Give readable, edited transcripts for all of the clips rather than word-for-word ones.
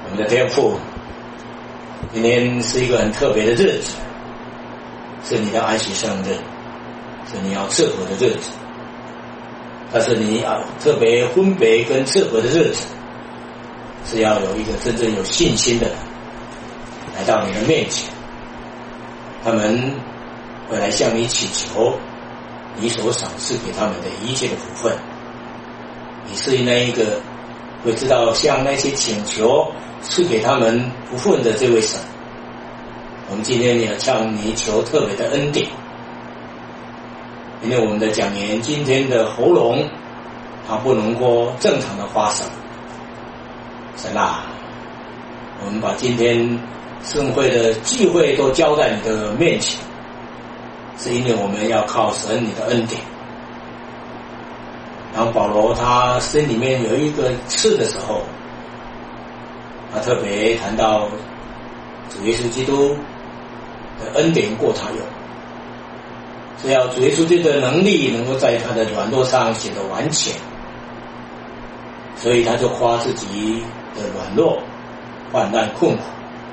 我们的天父，今天是一个很特别的日子，是你的安息圣日，是你要赐福的日子。但是你要特别分别跟赐福的日子，是要有一个真正有信心的人来到你的面前，他们会来向你祈求你所赏赐给他们的一切的福分。你是那一个会知道向那些请求赐给他们福分的这位神。我们今天也要向你求特别的恩典，因为我们的讲员今天的喉咙他不能够正常的发声。神啊，我们把今天盛会的聚会都交在你的面前，是因为我们要靠神你的恩典。然后保罗他心里面有一个刺的时候，他特别谈到主耶稣基督的恩典过他用，是要主耶稣基督的能力能够在他的软弱上显得完全，所以他就夸自己的软弱、患难、困苦。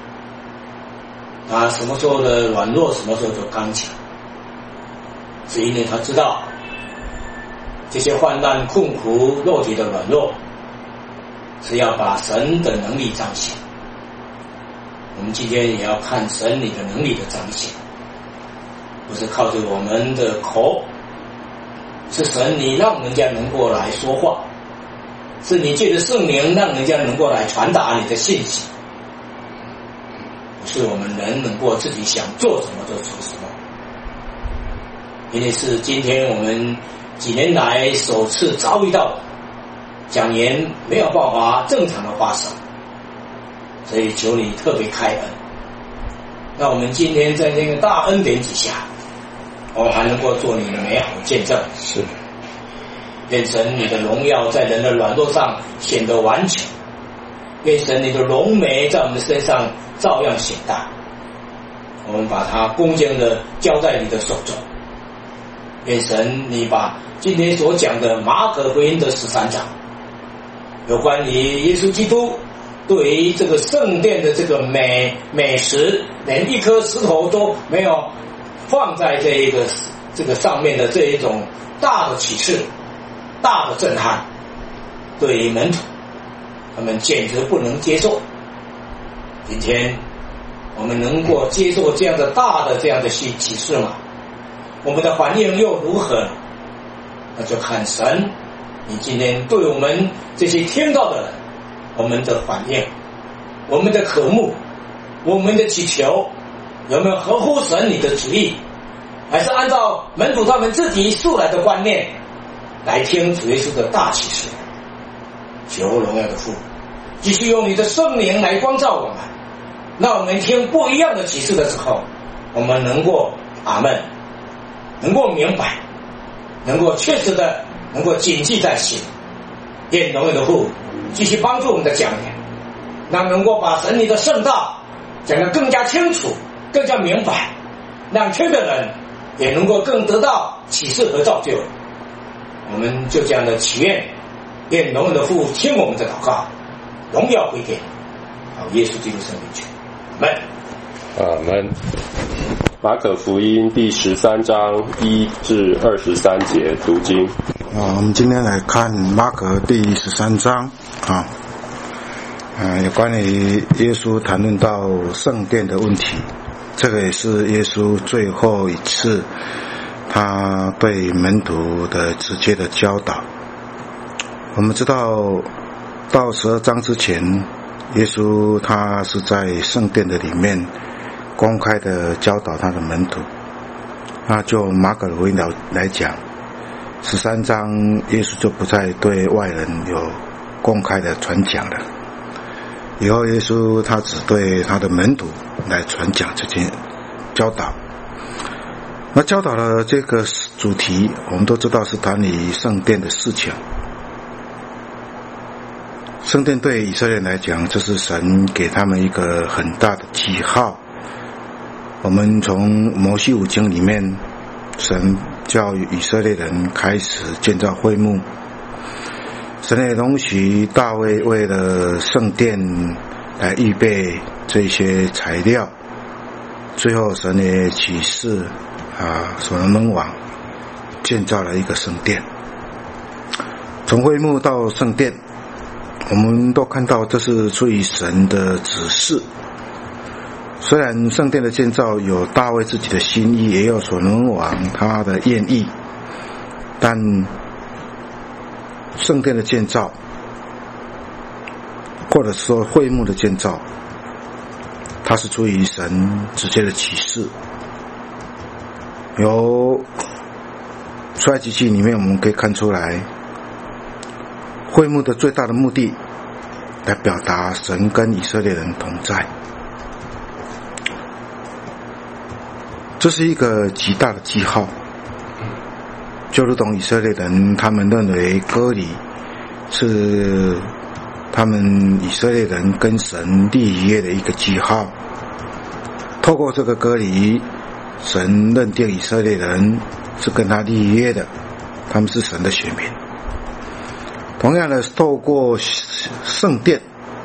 他什么时候的软弱，什么时候就刚强，是因为他知道这些患难、困苦、肉体的软弱，是要把神的能力彰显。我们今天也要看神你的能力的彰显，不是靠着我们的口，是神你让人家能够来说话，是你借着圣灵让人家能够来传达你的信息，不是我们人能够自己想做什么就做什么。因为是今天我们几年来首次遭遇到讲员没有办法正常的发生，所以求你特别开恩，那我们今天在这个大恩典之下，我们还能够做你的美好见证。 是， 愿神你的荣耀在人的软弱上显得完全，愿神你的荣美在我们的身上照样显大。我们把它恭敬的交在你的手中，愿神你把今天所讲的马可福音的13章，有关于耶稣基督对于这个圣殿的这个美食，连一颗石头都没有放在这个上面的这一种大的启示、大的震撼，对于门徒他们简直不能接受。今天我们能够接受这样的大的这样的启示吗？我们的反应又如何？那就看神你今天对我们这些听到的人，我们的反应，我们的渴慕，我们的祈求，有没有合乎神你的旨意，还是按照门徒他们自己素来的观念来听主耶稣的大启示？求荣耀的父继续用你的圣灵来光照我们，让我们听不一样的启示的时候，我们能够阿们，能够明白，能够确实的能够谨记在心。愿荣耀的父继续帮助我们的讲员，让能够把神你的圣道讲得更加清楚，更加明白，让听的人也能够更得到启示和造就。我们就这样的祈愿，愿荣耀的父听我们的祷告，荣耀归给好耶稣基督圣名去，阿们。 阿们。马可福音第13章1至23节读经。 我们今天来看马可第13章有关于耶稣谈论到圣殿的问题，这个也是耶稣最后一次他对门徒的直接的教导。我们知道到12章之前，耶稣他是在圣殿的里面公开的教导他的门徒。那就马可福音来讲，13章耶稣就不再对外人有公开的传讲了，以后耶稣他只对他的门徒来传讲这些教导。那教导的这个主题我们都知道是谈于圣殿的事情。圣殿对以色列来讲，这是神给他们一个很大的记号。我们从摩西五经里面，神叫以色列人开始建造会幕，神也容许大卫为了圣殿来预备这些材料，最后神也启示所罗门王建造了一个圣殿。从会幕到圣殿，我们都看到这是出于神的指示。虽然圣殿的建造有大卫自己的心意，也有所罗门王他的愿意，但圣殿的建造或者说会幕的建造，它是出于神直接的启示。由出埃及记里面我们可以看出来，会幕的最大的目的来表达神跟以色列人同在，这是一个极大的记号，就如同以色列人他们认为割礼是他们以色列人跟神立约的一个记号，透过这个割礼，神认定以色列人是跟他立约的，他们是神的选民。同样的，透过圣殿，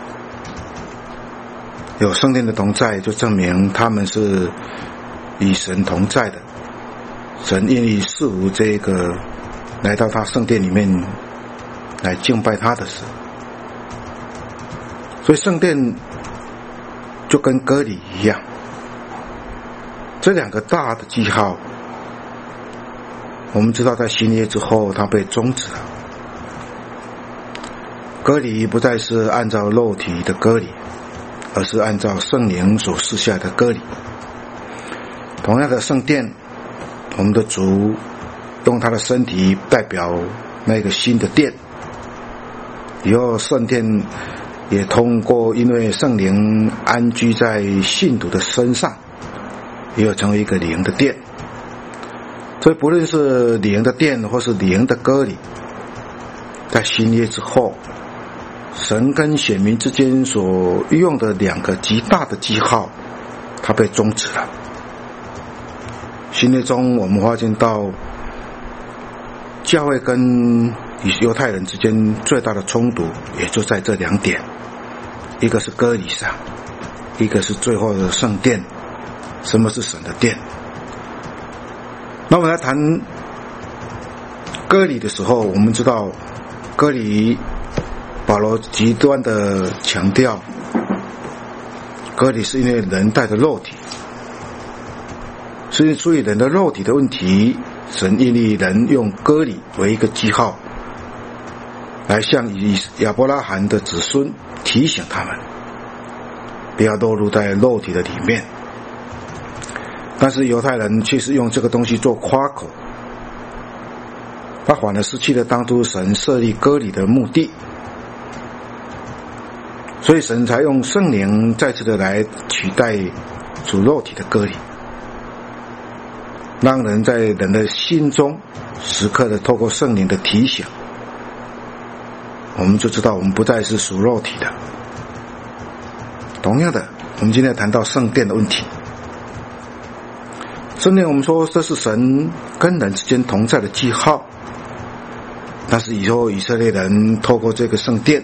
有圣殿的同在，就证明他们是与神同在的。神愿意赐福这个来到他圣殿里面来敬拜他的神。所以圣殿就跟割礼一样，这两个大的记号，我们知道在新约之后它被终止了。割礼不再是按照肉体的割礼，而是按照圣灵所赐下的割礼。同样的圣殿，我们的主用他的身体代表那个新的殿，以后圣殿也通过因为圣灵安居在信徒的身上，也有成为一个灵的殿。所以不论是灵的殿或是灵的割礼，在新约之后，神跟选民之间所用的两个极大的记号，它被终止了。新约中我们发现到教会跟犹太人之间最大的冲突也就在这两点，一个是割礼上，一个是最后的圣殿。什么是神的殿？那我们来谈割礼的时候，我们知道割礼保罗极端的强调，割礼是因为人带着肉体，所以出于人的肉体的问题，神愿意人用割礼为一个记号，来向亚伯拉罕的子孙提醒他们不要落入在肉体的里面。但是犹太人却是用这个东西做夸口，他反而失去了当初神设立割礼的目的，所以神才用圣灵再次的来取代主肉体的割礼，让人在人的心中时刻的透过圣灵的提醒，我们就知道我们不再是属肉体的。同样的，我们今天谈到圣殿的问题。圣殿我们说这是神跟人之间同在的记号，但是以后以色列人透过这个圣殿，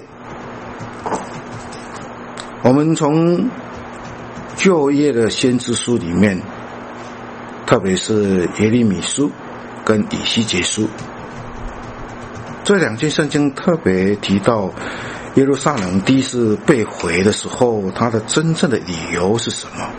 我们从旧约的先知书里面，特别是耶利米书跟以西结书，这两卷圣经特别提到耶路撒冷第一次被毁的时候，它的真正的理由是什么。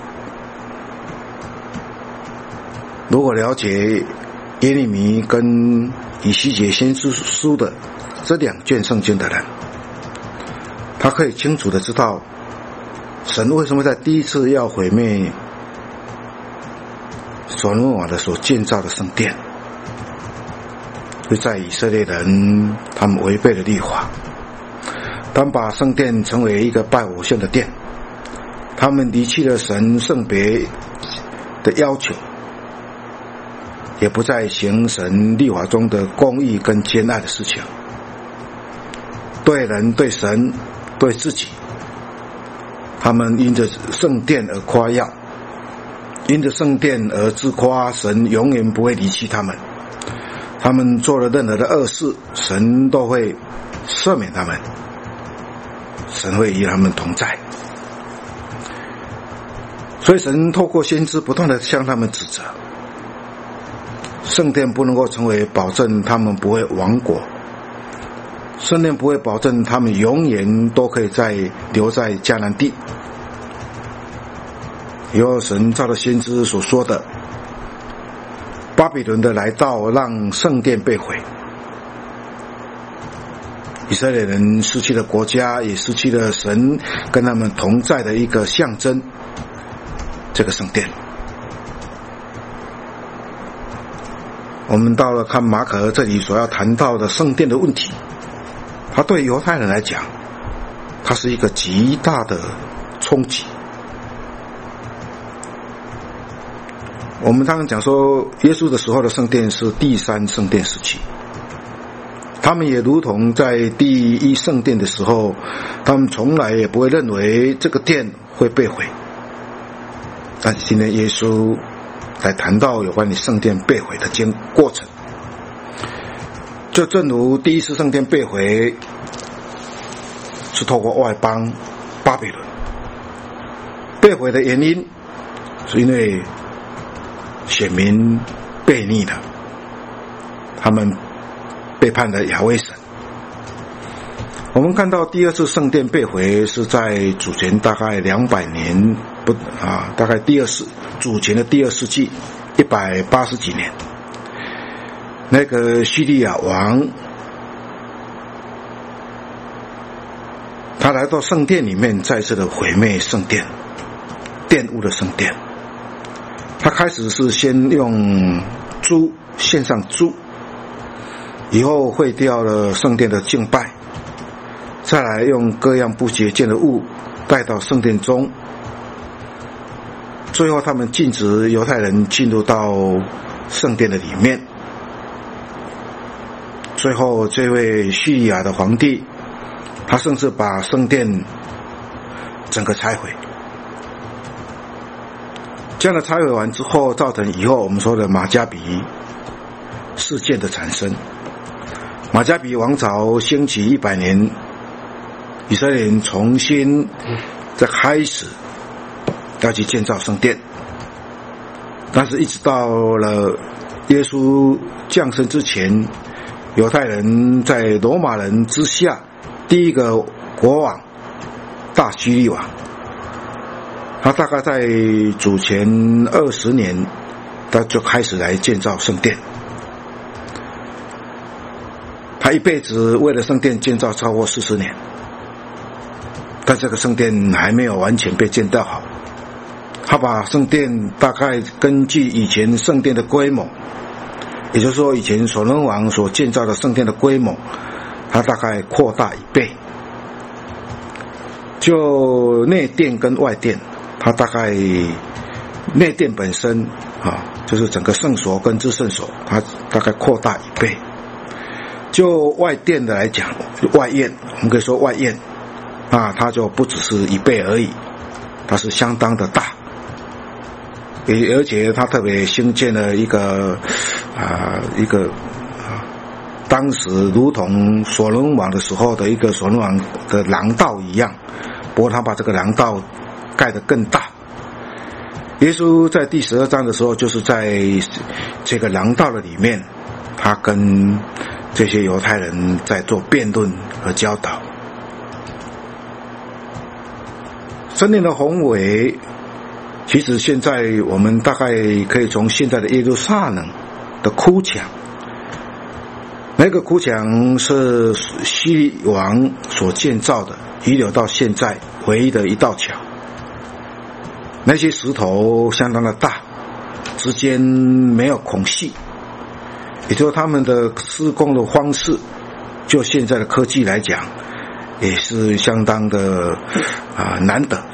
如果了解耶利米跟以西结先知书的这两卷圣经的人，他可以清楚的知道神为什么在第一次要毁灭所罗门王的所建造的圣殿，就在以色列人他们违背了律法，他们把圣殿成为一个拜偶像的殿，他们离弃了神圣别的要求，也不再行神律法中的公义跟坚爱的事情，对人对神对自己，他们因着圣殿而夸耀，因着圣殿而自夸，神永远不会离弃他们，他们做了任何的恶事，神都会赦免他们， 神会与他们同在。所以神透过先知不断的向他们指责，圣殿不能够成为保证他们不会亡国，圣殿不会保证他们永远都可以留在迦南地。以后神照着先知所说的，巴比伦的来到让圣殿被毁，以色列人失去了国家，也失去了神跟他们同在的一个象征，这个圣殿。我们到了看马可这里所要谈到的圣殿的问题，它对犹太人来讲，它是一个极大的冲击。我们刚刚讲说，耶稣的时候的圣殿是第三圣殿时期，他们也如同在第一圣殿的时候，他们从来也不会认为这个殿会被毁。但是今天耶稣来谈到有关于圣殿被毁的过程，就正如第一次圣殿被毁是透过外邦巴比伦，被毁的原因是因为选民悖逆了，他们背叛了亚威神。我们看到第二次圣殿被毁是在主前大概200年大概主前的第2世纪180几年，那个叙利亚王他来到圣殿里面，再次的毁灭圣殿，玷污了圣殿。他开始是先用猪献上猪，以后毁掉了圣殿的敬拜，再来用各样不洁净的物带到圣殿中，最后他们禁止犹太人进入到圣殿的里面。最后这位叙利亚的皇帝，他甚至把圣殿整个拆毁。这样的拆毁完之后，造成以后我们说的马加比事件的产生。马加比王朝兴起100年，以色列人重新再开始要去建造圣殿，但是一直到了耶稣降生之前，犹太人在罗马人之下，第一个国王大希律王，他大概在主前20年，他就开始来建造圣殿。他一辈子为了圣殿建造超过40年，但这个圣殿还没有完全被建造好。他把圣殿大概根据以前圣殿的规模，也就是说以前所罗门王所建造的圣殿的规模，他大概扩大1倍。就内殿跟外殿，它大概内殿本身就是整个圣所跟至圣所，它大概扩大1倍。就外殿的来讲，外院，我们可以说外院它就不只是1倍而已，它是相当的大。而且它特别兴建了一个当时如同所罗门王的时候的一个所罗门王的廊道一样，不过他把这个廊道盖得更大。耶稣在第12章的时候，就是在这个廊道的里面，他跟这些犹太人在做辩论和教导。圣殿的宏伟，其实现在我们大概可以从现在的耶路撒冷的哭墙，那个哭墙是希律王所建造的，遗留到现在唯一的一道墙。那些石头相当的大，之间没有孔隙，也就是他们的施工的方式，就现在的科技来讲，也是相当的难得。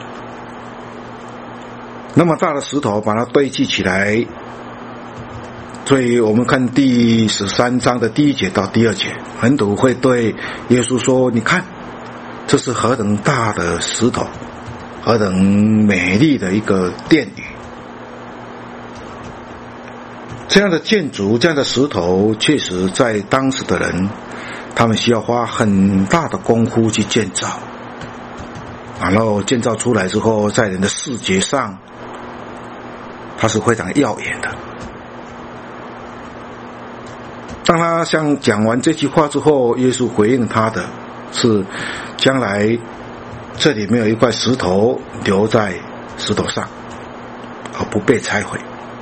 那么大的石头把它堆砌起来，所以我们看第13章的第1节到第2节，门徒会对耶稣说，你看这是何等大的石头，何等美丽的一个殿宇。这样的建筑，这样的石头，确实在当时的人，他们需要花很大的功夫去建造。 然后建造出来之后，在人的视觉上，它是非常耀眼的。当他讲完这句话之后，耶稣回应他的是：将来这里没有一块石头留在石头上，而不被拆毁。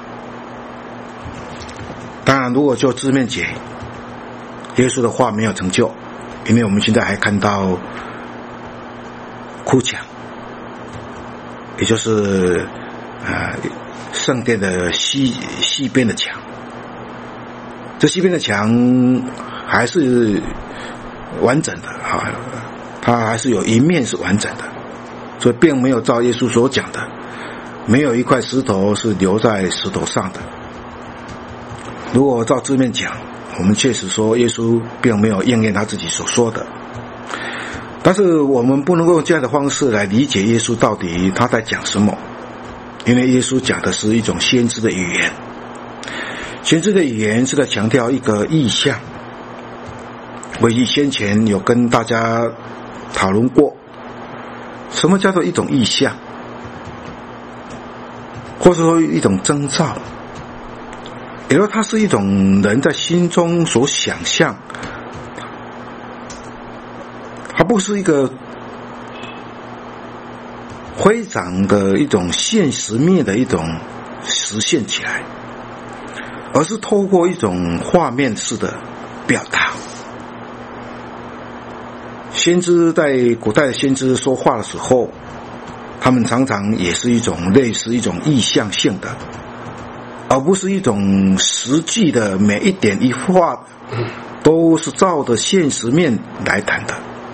当然，如果就字面解，耶稣的话没有成就，因为我们现在还看到哭墙，也就是圣殿的西边的墙。这西边的墙还是完整的啊，它还是有一面是完整的，所以并没有照耶稣所讲的，没有一块石头是留在石头上的。如果照字面讲，我们确实说耶稣并没有应验他自己所说的，但是我们不能够用这样的方式来理解耶稣到底他在讲什么，因为耶稣讲的是一种先知的语言。先知的语言是在强调一个意象，我先前有跟大家讨论过，什么叫做一种意象，或者说一种征兆，也就是它是一种人在心中所想象，它不是一个非常的一种现实面的一种实现起来，而是透过一种画面式的表达。先知在古代的先知说话的时候，他们常常也是一种类似一种意象性的，而不是一种实际的每一点一画都是照着现实面来谈的。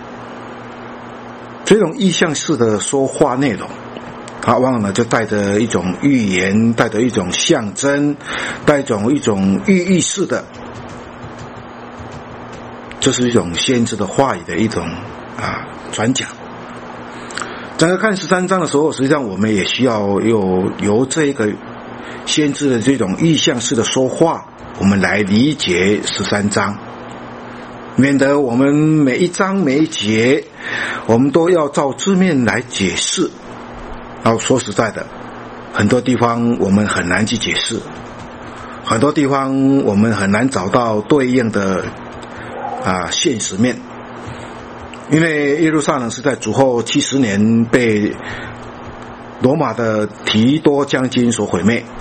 这种意象式的说话内容，它往往就带着一种预言，带着一种象征，带着一种寓意式的，这是一种先知的话语的一种传讲。整个看13章的时候，实际上我们也需要由这个先知的这种意象式的说话，我们来理解13章，免得我们每一章每一节我们都要照字面来解释。然后说实在的，很多地方我们很难去解释，很多地方我们很难找到对应的现实面，因为耶路撒冷是在主后70年被罗马的提多将军所毁灭。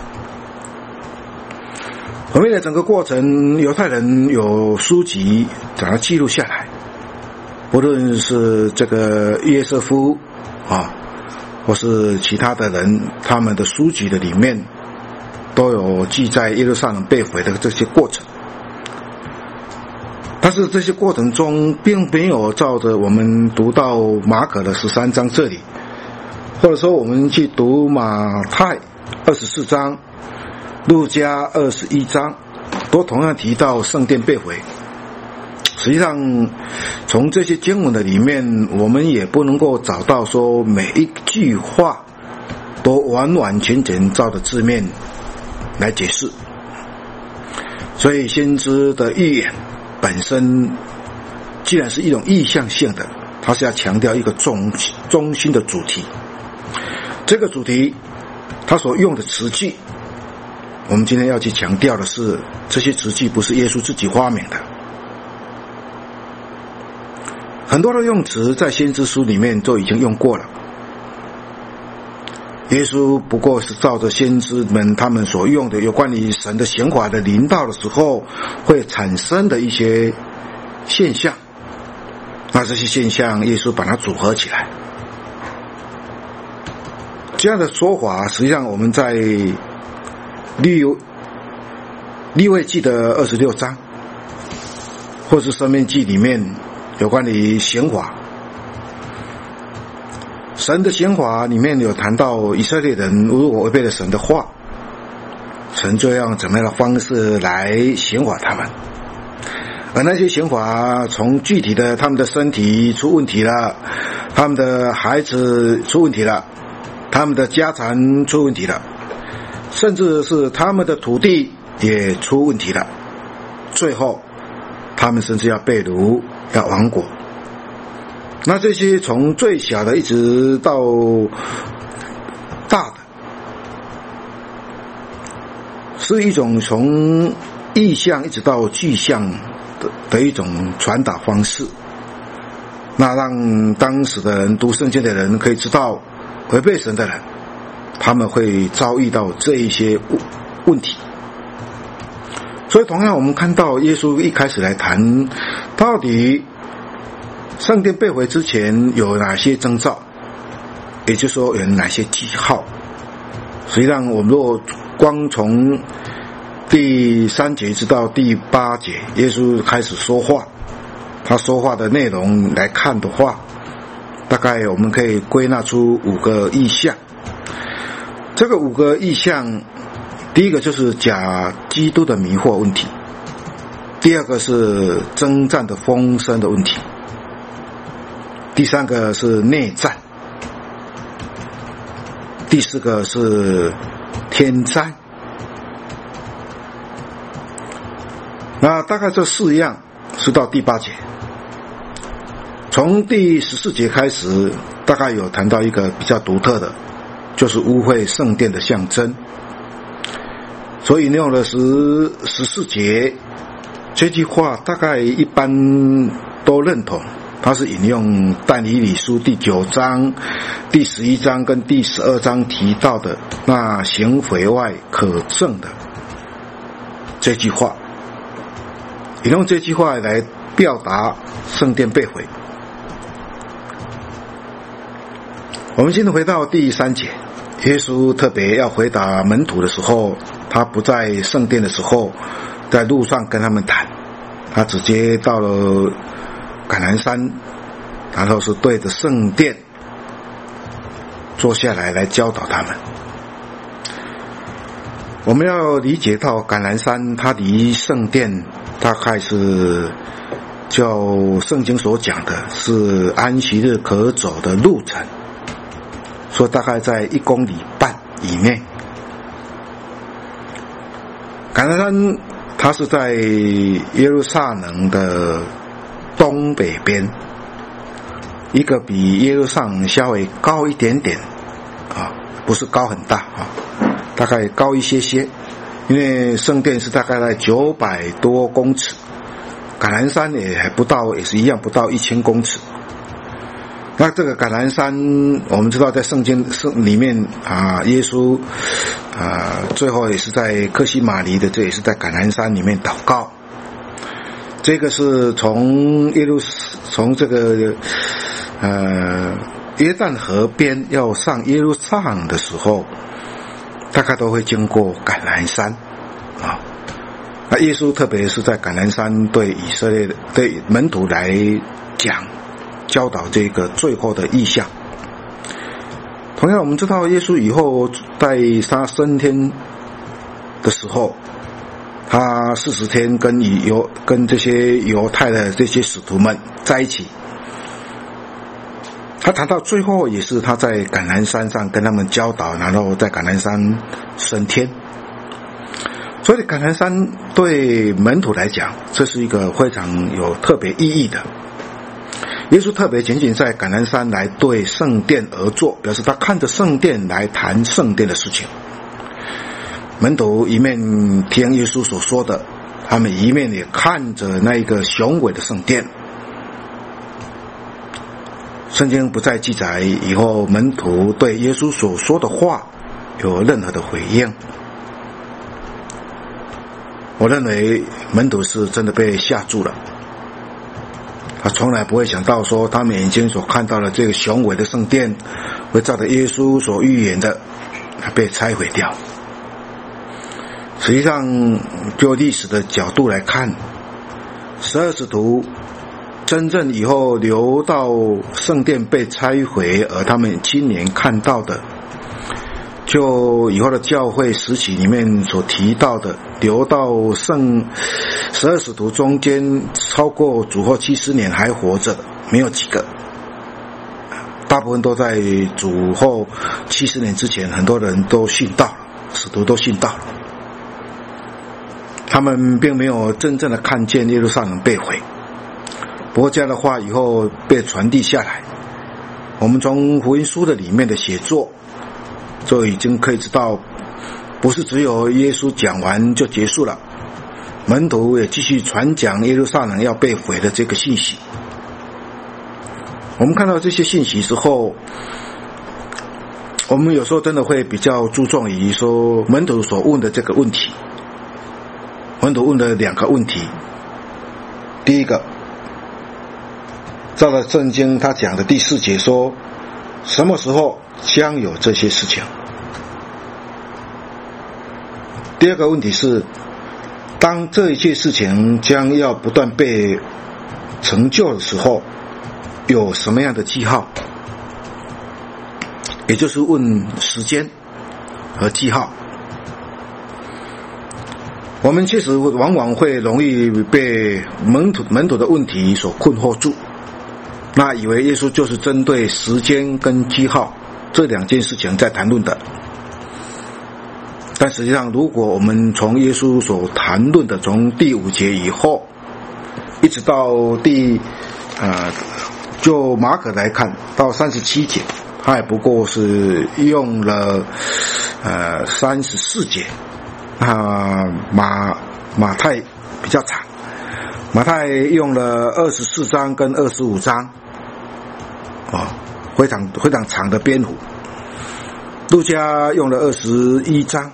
毁灭的整个过程，犹太人有书籍把它记录下来，不论是这个约瑟夫或是其他的人，他们的书籍的里面都有记载耶路撒冷被毁的这些过程。但是这些过程中并没有照着我们读到马可的13章这里，或者说我们去读马太24章、路加21章，都同样提到圣殿被毁。实际上从这些经文的里面，我们也不能够找到说每一句话都完完全全照着字面来解释。所以先知的预言本身既然是一种意象性的，它是要强调一个中心的主题。这个主题它所用的词句，我们今天要去强调的是，这些词句不是耶稣自己发明的。很多的用词在先知书里面都已经用过了，耶稣不过是照着先知们他们所用的有关于神的刑罚的临到的时候会产生的一些现象，那这些现象耶稣把它组合起来。这样的说法实际上我们在利未记的26章或是申命记里面有关于刑罚，神的刑罚里面有谈到以色列人如果违背了神的话，神就用怎么样的方式来刑罚他们。而那些刑罚从具体的他们的身体出问题了，他们的孩子出问题了，他们的家产出问题了，甚至是他们的土地也出问题了，最后他们甚至要被掳，要亡国。 那这些从最小的一直到大的，是一种从意象一直到具象的一种传达方式，那让当时的人读圣经的人可以知道，违背神的人他们会遭遇到这一些问题。所以同样我们看到耶稣一开始来谈到底圣殿被毁之前有哪些征兆，也就是说有哪些记号。实际上我们若光从第3节直到第8节耶稣开始说话，他说话的内容来看的话，大概我们可以归纳出5个意象。这个5个意象，第一个就是假基督的迷惑问题，第二个是征战的风声的问题，第3个是内战，第4个是天灾。那大概这4样是到第8节。从第14节开始，大概有谈到一个比较独特的，就是污秽圣殿的象征。所以引用了14节这句话，大概一般都认同，它是引用但以理书第9章、第11章跟第12章提到的那行毁外可证的这句话，引用这句话来表达圣殿被毁。我们现在回到第3节，耶稣特别要回答门徒的时候，他不在圣殿的时候，在路上跟他们谈，他直接到了橄榄山，然后是对着圣殿坐下来教导他们。我们要理解到橄榄山它离圣殿大概是就圣经所讲的是安息日可走的路程，说大概在1公里半以内。橄榄山它是在耶路撒冷的东北边，一个比耶路撒冷稍微高一点点不是高很大大概高一些些，因为圣殿是大概在900多公尺，橄榄山也是一样不到1000公尺。那这个橄榄山我们知道在圣经里面耶稣最后也是在客西马尼的，这也是在橄榄山里面祷告。这个是从这个约旦河边要上耶路撒冷的时候，大概都会经过橄榄山那耶稣特别是在橄榄山对以色列对门徒来教导这个最后的意象。同样我们知道耶稣以后在他升天的时候，他40天跟这些犹太的这些使徒们在一起，他谈到最后也是他在橄榄山上跟他们教导，然后在橄榄山升天。所以橄榄山对门徒来讲，这是一个非常有特别意义的。耶稣特别仅仅在橄榄山来对圣殿而坐，表示他看着圣殿来谈圣殿的事情。门徒一面听耶稣所说的，他们一面也看着那一个雄伟的圣殿。圣经不再记载以后门徒对耶稣所说的话有任何的回应。我认为门徒是真的被吓住了，他从来不会想到说他们眼睛所看到的这个雄伟的圣殿会照着耶稣所预言的被拆毁掉。实际上就历史的角度来看，12使徒真正以后留到圣殿被拆毁而他们亲眼看到的，就以后的教会时期里面所提到的留到12使徒中间超过主后70年还活着的没有几个，大部分都在主后70年之前，很多人都信道了，使徒都信道了，他们并没有真正的看见耶路撒冷被毁。 不过这样的话以后被传递下来，我们从福音书的里面的写作就已经可以知道，不是只有耶稣讲完就结束了，门徒也继续传讲耶路撒冷要被毁的这个信息。我们看到这些信息之后，我们有时候真的会比较注重于说门徒所问的这个问题。门徒问了2个问题，第一个，照着圣经他讲的第4节说，什么时候将有这些事情？第二个问题是，当这一切事情将要不断被成就的时候，有什么样的记号？也就是问时间和记号。我们确实往往会容易被门徒的问题所困惑住，那以为耶稣就是针对时间跟记号这2件事情在谈论的。但实际上，如果我们从耶稣所谈论的，从第5节以后一直到就马可来看到37节，他也不过是用了34节。马太比较长，马太用了24章跟25章，非常长的篇幅。路加用了21章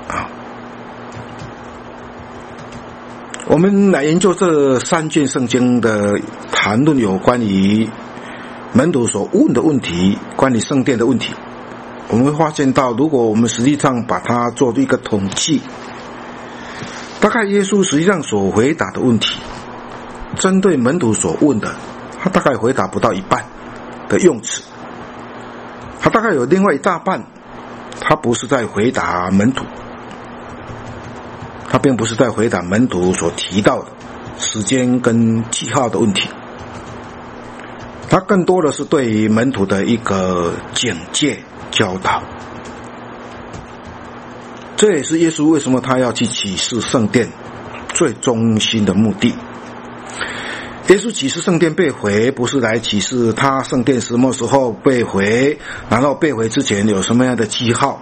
我们来研究这3卷圣经的谈论有关于门徒所问的问题，关于圣殿的问题。我们会发现到，如果我们实际上把它做一个统计，大概耶稣实际上所回答的问题，针对门徒所问的，他大概回答不到一半的用词，他大概有另外一大半，他不是在回答门徒，他并不是在回答门徒所提到的时间跟记号的问题，他更多的是对于门徒的一个警戒教导。这也是耶稣为什么他要去启示圣殿最中心的目的。耶稣启示圣殿被毁，不是来启示他圣殿什么时候被毁，然后被毁之前有什么样的记号。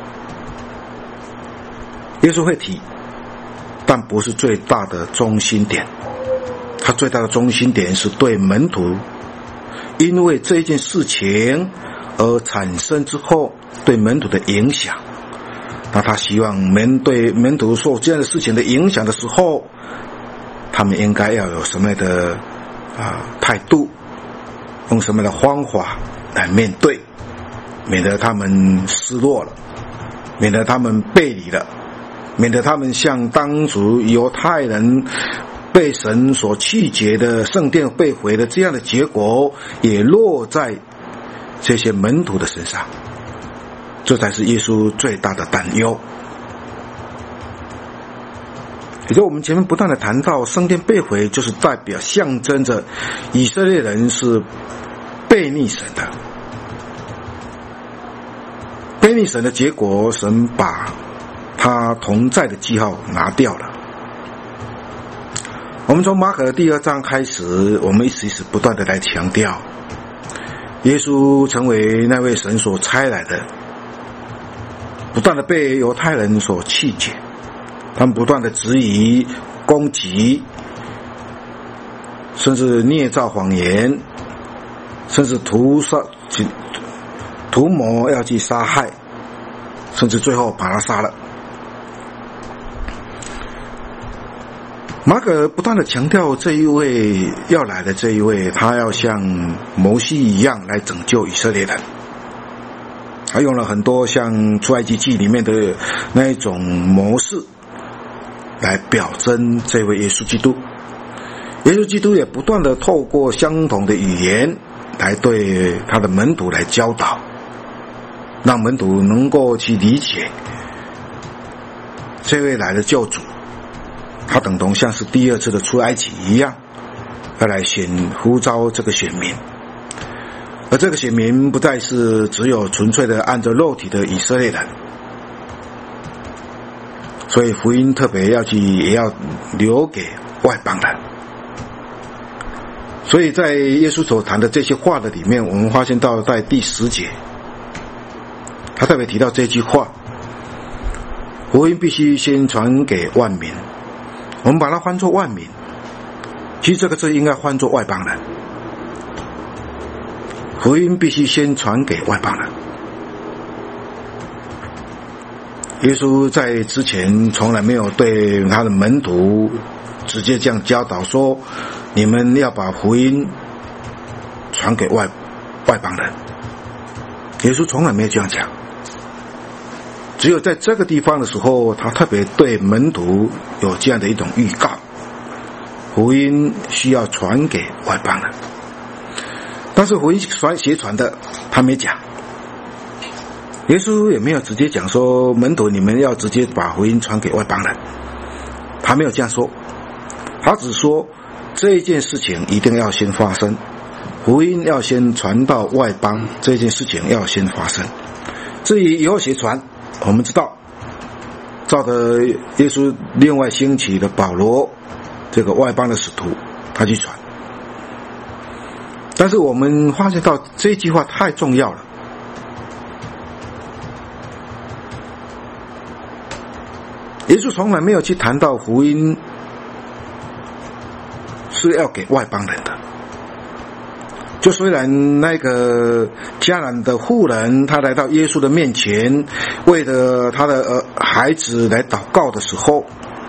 耶稣会提，但不是最大的中心点。他最大的中心点是对门徒因为这件事情而产生之后对门徒的影响。那他希望对门徒受这样的事情的影响的时候，他们应该要有什么样的态度，用什么样的方法来面对，免得他们失落了，免得他们背离了，免得他们像当初犹太人被神所弃绝的圣殿被毁的这样的结果也落在这些门徒的身上。这才是耶稣最大的担忧。也就我们前面不断的谈到，圣殿被毁就是代表象征着以色列人是悖逆神的，悖逆神的结果，神把他同在的记号拿掉了。我们从马可的第2章开始，我们一直不断的来强调，耶稣成为那位神所差来的，不断的被犹太人所弃绝，他们不断的质疑、攻击，甚至捏造谎言，甚至图谋要去杀害，甚至最后把他杀了。马可不断的强调，这一位要来的这一位，他要像摩西一样来拯救以色列人。他用了很多像出埃及记里面的那一种模式来表征这位耶稣基督。耶稣基督也不断的透过相同的语言来对他的门徒来教导，让门徒能够去理解这位来的救主，他等同像是第2次的出埃及一样，要来呼召这个选民。而这个选民不再是只有纯粹的按照肉体的以色列人，所以福音特别也要留给外邦人。 所以在耶稣所谈的这些话的里面，我们发现到在第10节，他特别提到这句话，福音必须先传给万民。我们把它翻作万民，其实这个字应该翻作外邦人。福音必须先传给外邦人。耶稣在之前从来没有对他的门徒直接这样教导说，你们要把福音传给外邦人。耶稣从来没有这样讲，只有在这个地方的时候，他特别对门徒有这样的一种预告，福音需要传给外邦人。但是福音协传的他没讲，耶稣也没有直接讲说门徒你们要直接把福音传给外邦人，他没有这样说，他只说这一件事情一定要先发生，福音要先传到外邦，这件事情要先发生。至于以后协传，我们知道照着耶稣另外兴起的保罗这个外邦的使徒，他去传。但是我们发现到这句话太重要了，耶稣从来没有去谈到福音是要给外邦人的。就虽然那个迦南的妇人，她来到耶稣的面前，为了她的孩子来祷告的时候，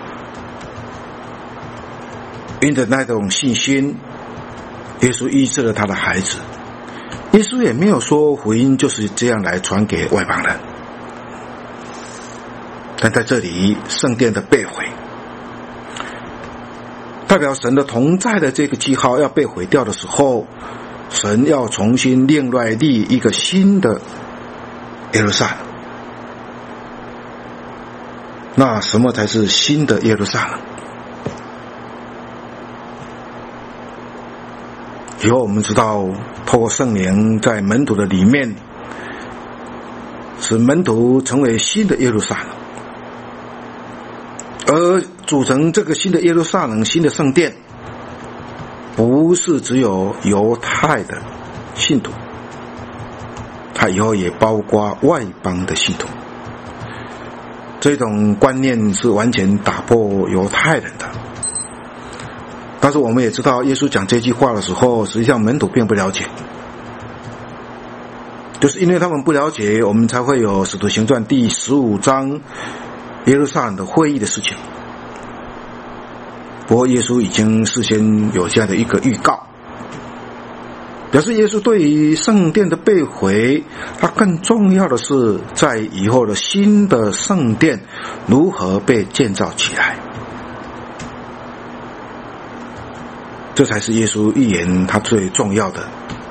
因着那种信心，耶稣医治了他的孩子。耶稣也没有说福音就是这样来传给外邦人。但在这里，圣殿的被毁，代表神的同在的这个记号要被毁掉的时候，神要重新另外立一个新的耶路撒冷。那什么才是新的耶路撒冷？以后我们知道，透过圣灵在门徒的里面，使门徒成为新的耶路撒冷。而组成这个新的耶路撒冷、新的圣殿，不是只有犹太的信徒，它以后也包括外邦的信徒。这种观念是完全打破犹太人的。但是我们也知道，耶稣讲这句话的时候，实际上门徒并不了解，就是因为他们不了解，我们才会有使徒行传第15章耶路撒冷的会议的事情。不过耶稣已经事先有这样的一个预告，表示耶稣对于圣殿的被毁，他更重要的是在以后的新的圣殿如何被建造起来。这才是耶稣预言他最重要的，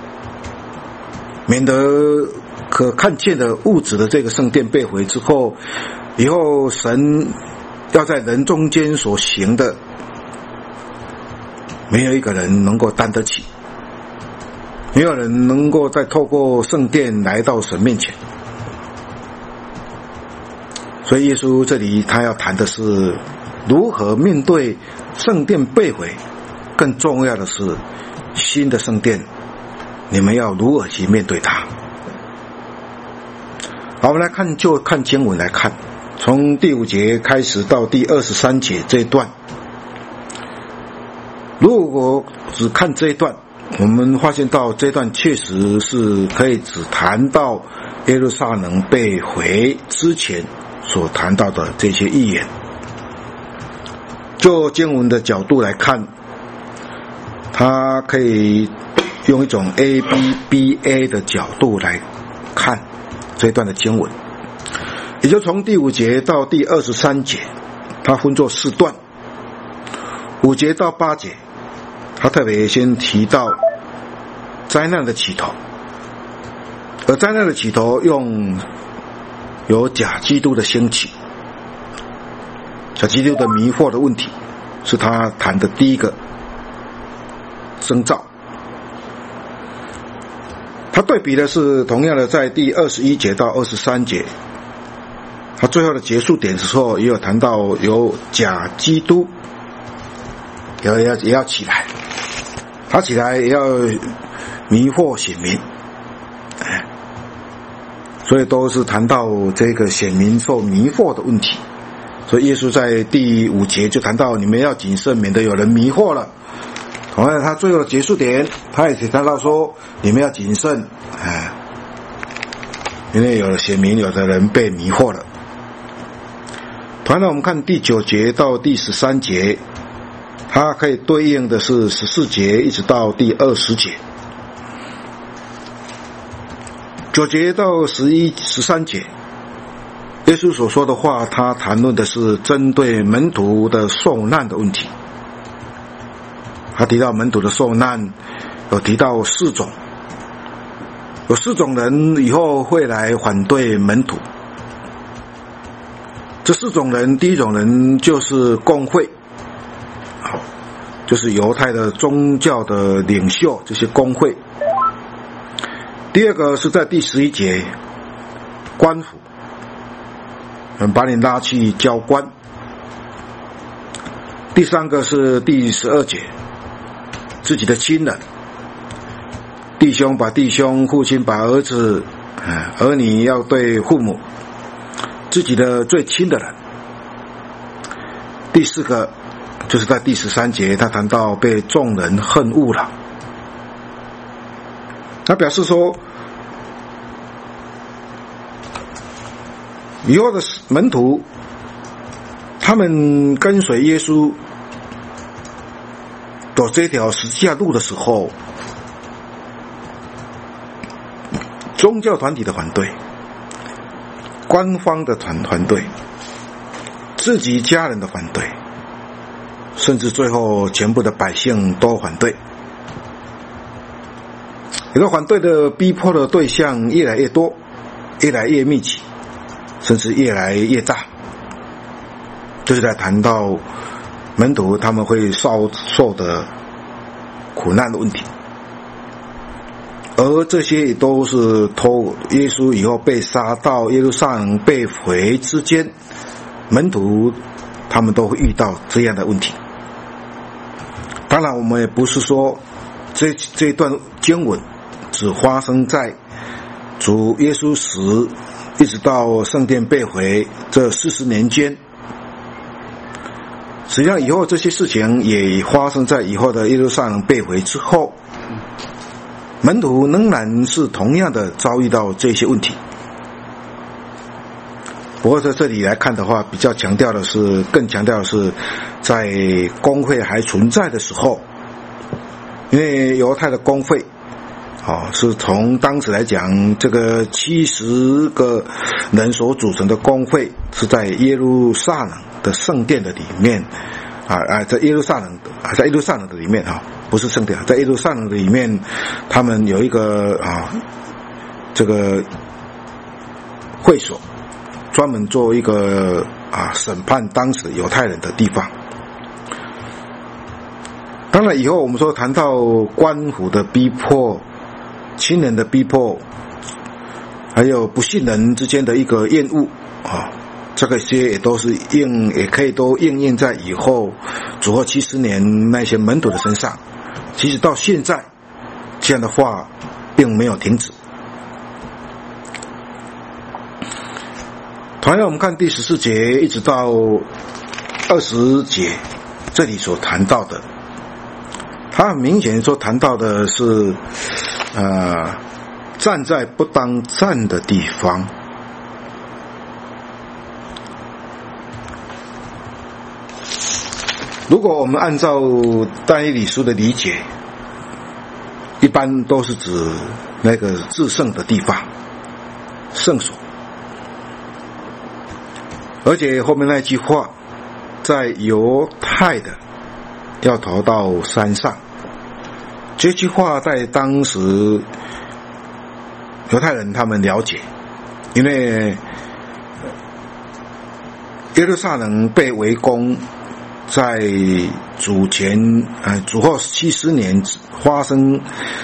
免得可看见的物质的这个圣殿被毁之后，以后神要在人中间所行的，没有一个人能够担得起，没有人能够再透过圣殿来到神面前。所以耶稣这里他要谈的是如何面对圣殿被毁，更重要的是新的圣殿，你们要如何去面对它。好，我们来看，就看经文来看，从第5节开始到第23节这一段。如果只看这一段，我们发现到这一段确实是可以只谈到耶路撒冷被毁之前所谈到的这些预言。就经文的角度来看，它可以用一种 ABBA 的角度来看这一段的经文，也就从第5节到第23节，它分作4段。5节到8节，他特别先提到灾难的起头，而灾难的起头有假基督的兴起，假基督的迷惑的问题，是他谈的第一个征兆。他对比的是同样的在第21节到23节，他最后的结束点的时候也有谈到有假基督也要起来。 他起来也要迷惑选民，所以都是谈到这个选民受迷惑的问题。所以耶稣在第5节就谈到你们要谨慎，免得有人迷惑了。同样他最后的结束点他也谈到说你们要谨慎，因为有的选民有的人被迷惑了。同样我们看第9节到第13节，它可以对应的是14节一直到第20节。9节到13节，耶稣所说的话，他谈论的是针对门徒的受难的问题。他提到门徒的受难，有提到4种，有4种人以后会来反对门徒。这4种人，第一种人就是公会，就是犹太的宗教的领袖，这些公会。第二个是在第11节，官府，把你拉去交官。第3个是第12节，自己的亲人，弟兄把弟兄，父亲把儿子，儿女要对父母，自己的最亲的人。第4个就是在第13节，他谈到被众人恨恶了。他表示说，以后的门徒，他们跟随耶稣走这条十字架路的时候，宗教团体的反对，官方的反对，自己家人的反对，甚至最后全部的百姓都反对。这个反对的逼迫的对象越来越多，越来越密集，甚至越来越大。就是在谈到门徒他们会受的苦难的问题，而这些也都是托耶稣以后被杀到耶路撒冷被回之间，门徒他们都会遇到这样的问题。当然我们也不是说这一段经文只发生在主耶稣死一直到圣殿被毁这40年间，实际上以后这些事情也发生在以后的耶路撒冷被毁之后，门徒仍然是同样的遭遇到这些问题。不过在这里来看的话，更强调的是在公会还存在的时候，因为犹太的公会是从当时来讲，这个70个人所组成的公会是在耶路撒冷的圣殿的里面在耶路撒冷的里面不是圣殿，在耶路撒冷的里面，他们有一个这个会所，专门做一个审判当时犹太人的地方。当然以后我们说谈到官府的逼迫，亲人的逼迫，还有不信人之间的一个厌恶这个些也都是也可以都应验在以后主后70年那些门徒的身上。其实到现在这样的话并没有停止。同样我们看第14节一直到20节，这里所谈到的，他很明显说谈到的是站在不当站的地方。如果我们按照但以理书的理解，一般都是指那个至圣的地方，圣所。而且后面那句话，在犹太的要逃到山上，这句话在当时犹太人他们了解，因为耶路撒冷被围攻，在主后70年发生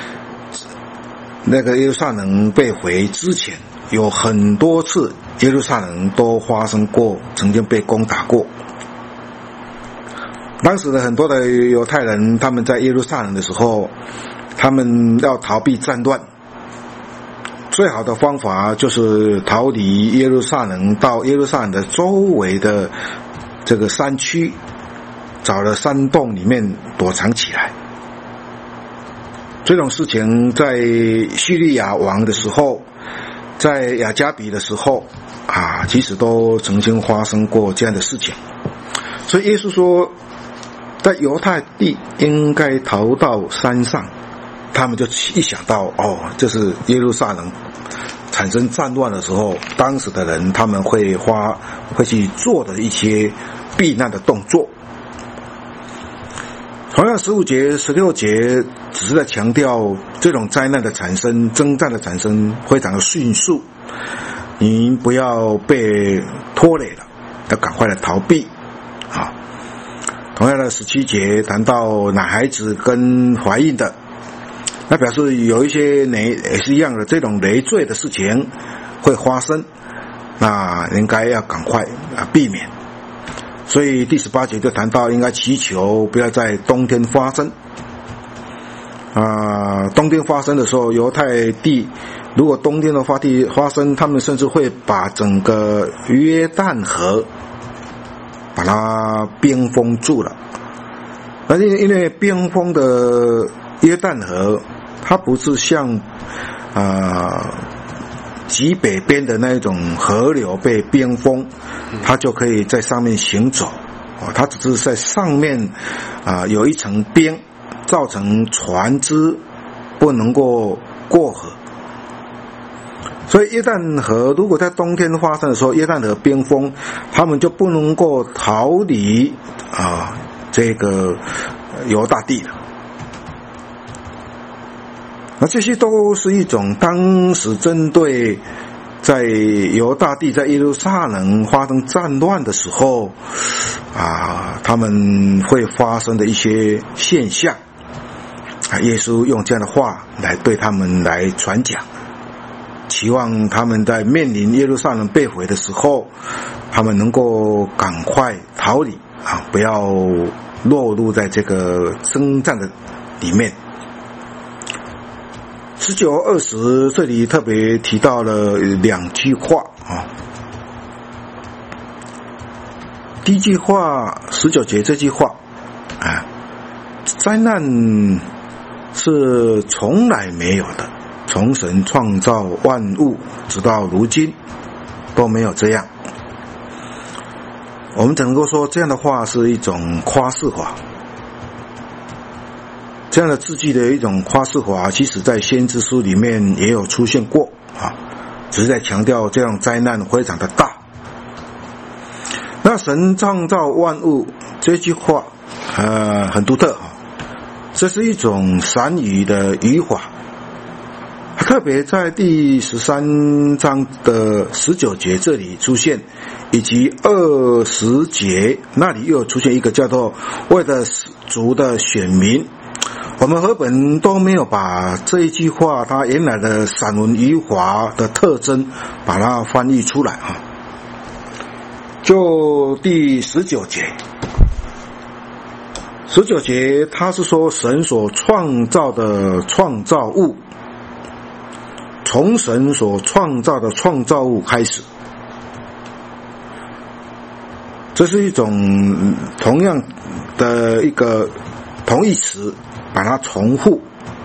那个耶路撒冷被毁之前，有很多次耶路撒冷都发生过曾经被攻打过。 当时的很多的犹太人，他们在耶路撒冷的时候，他们要逃避战乱，最好的方法就是逃离耶路撒冷，到耶路撒冷的周围的这个山区，找了山洞里面躲藏起来。这种事情在叙利亚王的时候，在亚加比的时候其实都曾经发生过这样的事情。所以耶稣说在犹太地应该逃到山上，他们就一想到这是耶路撒冷产生战乱的时候，当时的人他们会去做的一些避难的动作。同样15节16节只是在强调这种灾难的产生，征战的产生非常的迅速，你不要被拖累了，要赶快的逃避同样的17节谈到男孩子跟怀孕的，那表示有一些也是一样的，这种累赘的事情会发生，那应该要赶快避免。所以第18节就谈到应该祈求不要在冬天发生。冬天发生的时候，犹太地如果冬天的发生，他们甚至会把整个约旦河把它冰封住了。因为冰封的约旦河，它不是像极北边的那种河流被冰封，它就可以在上面行走它只是在上面有一层冰，造成船只不能够过河。所以约旦河如果在冬天发生的时候，约旦河冰封，他们就不能够逃离这个犹大地了。那这些都是一种当时针对在犹大地在耶路撒冷发生战乱的时候他们会发生的一些现象耶稣用这样的话来对他们来传讲，期望他们在面临耶路撒冷被毁的时候，他们能够赶快逃离不要落入在这个征战的里面。19、20这里特别提到了2句话第一句话19节这句话灾难是从来没有的，从神创造万物直到如今都没有这样。我们只能够说这样的话是一种夸饰法，这样的字句的一种夸饰法，其实在先知书里面也有出现过只是在强调这样灾难非常的大。那神创造万物这句话很独特这是一种闪语的语法，特别在第13章的19节这里出现，以及20节那里又出现一个叫做为了主的选民。我们和本都没有把这一句话它原来的散文语法的特征把它翻译出来就第19节它是说神所创造的创造物，从神所创造的创造物开始，这是一种同样的一个同义词把它重复，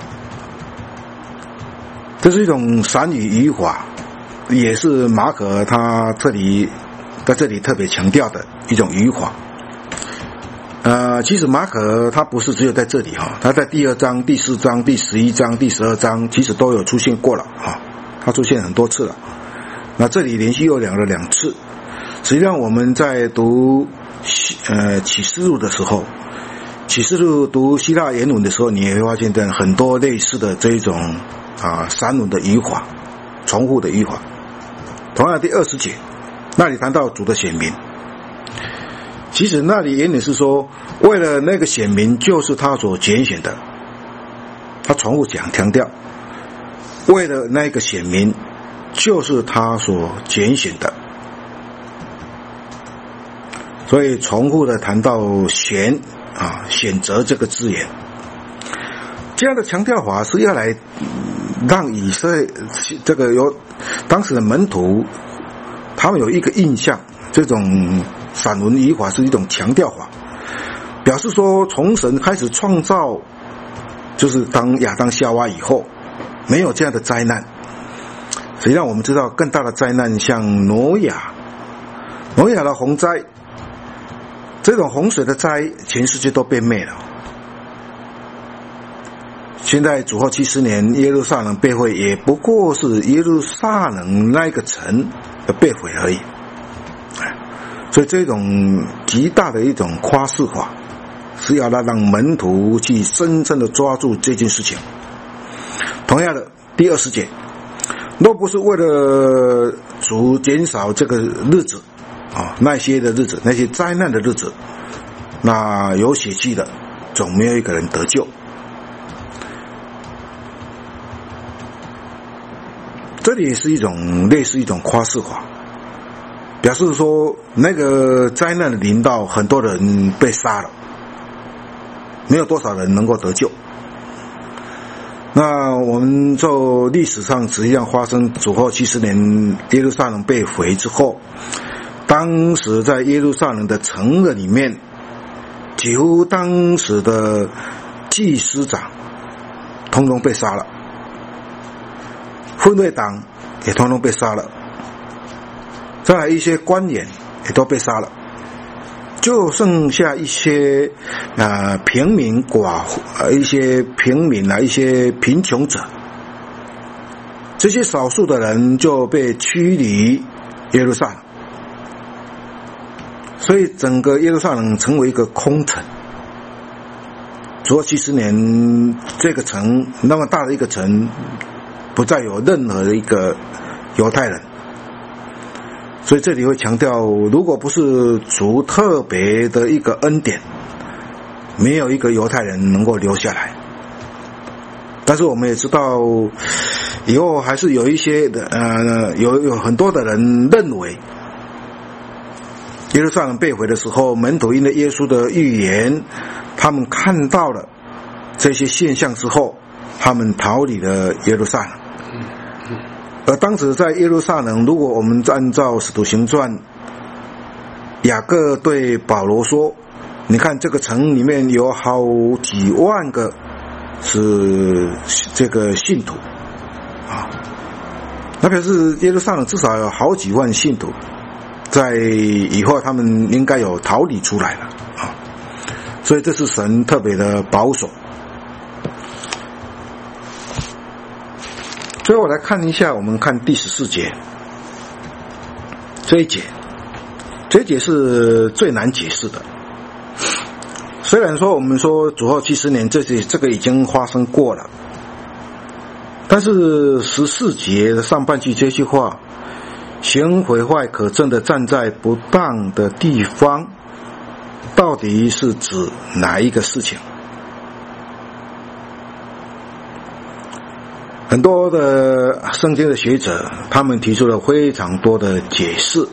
这是一种闪语语法，也是马可他在这里特别强调的一种语法。其实马可他不是只有在这里他在第2章、第4章、第11章、第12章其实都有出现过了他出现很多次了。那这里连续又讲了2次。实际上我们在读启示录的时候，启示录读希腊原文的时候，你也会发现很多类似的这一种散文的语法，重复的语法。同样第20节那里谈到主的选民，其实那里原本是说为了那个选民就是他所拣选的，他重复强调为了那个选民就是他所拣选的，所以重复的谈到选选择这个资源。这样的强调法是要来让以色列这个有当时的门徒他们有一个印象，这种散文语法是一种强调法，表示说从神开始创造，就是当亚当夏娃以后没有这样的灾难。实际上我们知道更大的灾难像挪亚的洪灾，这种洪水的灾全世界都被灭了。现在主后70年耶路撒冷被毁，也不过是耶路撒冷那个城的被毁而已。所以这种极大的一种夸饰法是要让门徒去深深的抓住这件事情。同样的第20节，若不是为了主减少这个日子那些的日子，那些灾难的日子，那有血气的总没有一个人得救。这里也是一种类似一种夸饰法，表示说那个灾难的临到，很多人被杀了，没有多少人能够得救。那我们就历史上实际上发生主后70年耶路撒冷被毁之后，当时在耶路撒冷的城的里面，几乎当时的祭司长统统被杀了，分会党也统统被杀了，再来一些官员也都被杀了，就剩下一些平民一些平民一些贫穷者，这些少数的人就被驱离耶路撒冷，所以整个耶路撒冷成为一个空城。主后70年这个城那么大的一个城不再有任何的一个犹太人，所以这里会强调，如果不是主特别的一个恩典，没有一个犹太人能够留下来。但是我们也知道，以后还是有一些的有很多的人认为，耶路撒冷被毁的时候，门徒因为耶稣的预言，他们看到了这些现象之后，他们逃离了耶路撒冷。而当时在耶路撒冷，如果我们按照使徒行传，雅各对保罗说，你看这个城里面有好几万个是这个信徒那表示耶路撒冷至少有好几万信徒，在以后他们应该有逃离出来了所以这是神特别的保守。最后我来看一下，我们看第14节，这一节是最难解释的。虽然说我们说主后70年这个已经发生过了，但是14节的上半句这句话，行毁坏可憎的站在不当的地方，到底是指哪一个事情？很多的圣经的学者，他们提出了非常多的解释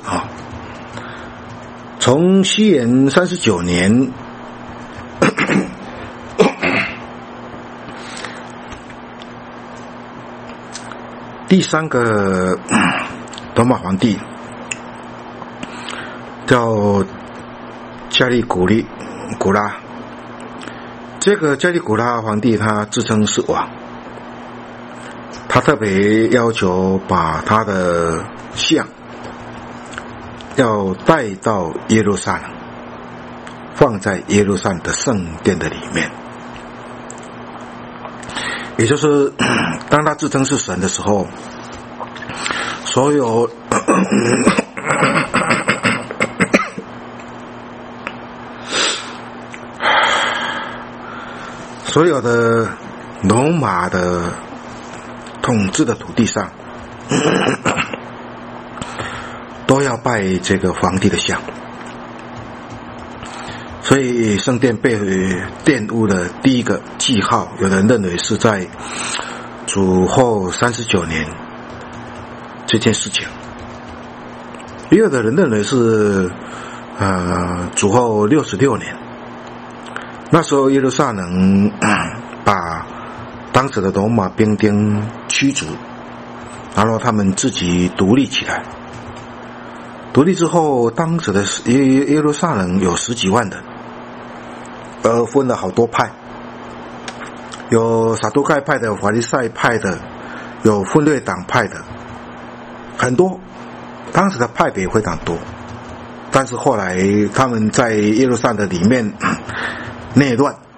从西元39年第3个罗马皇帝叫加利古拉，这个加利古拉皇帝他自称是王，他特别要求把他的像要带到耶路撒冷，放在耶路撒冷的圣殿的里面。也就是当他自称是神的时候，所有的罗马的统治的土地上都要拜这个皇帝的像，所以圣殿被玷污的第一个记号，有人认为是在主后39年这件事情，也有的人认为是主后66年， 那时候耶路撒冷把当时的罗马兵丁驱逐，然后他们自己独立起来。独立之后，当时的耶路撒冷有10几万人，而分了好多派，有撒都该派的、法利赛派的，有分裂党派的，很多。当时的派别非常多，但是后来他们在耶路撒冷里面内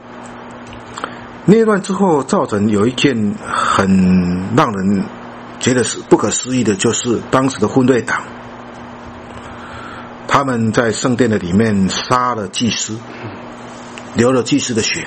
乱之后，造成有一件很让人觉得是不可思议的，就是当时的分裂党，他们在圣殿的里面杀了祭司，流了祭司的血。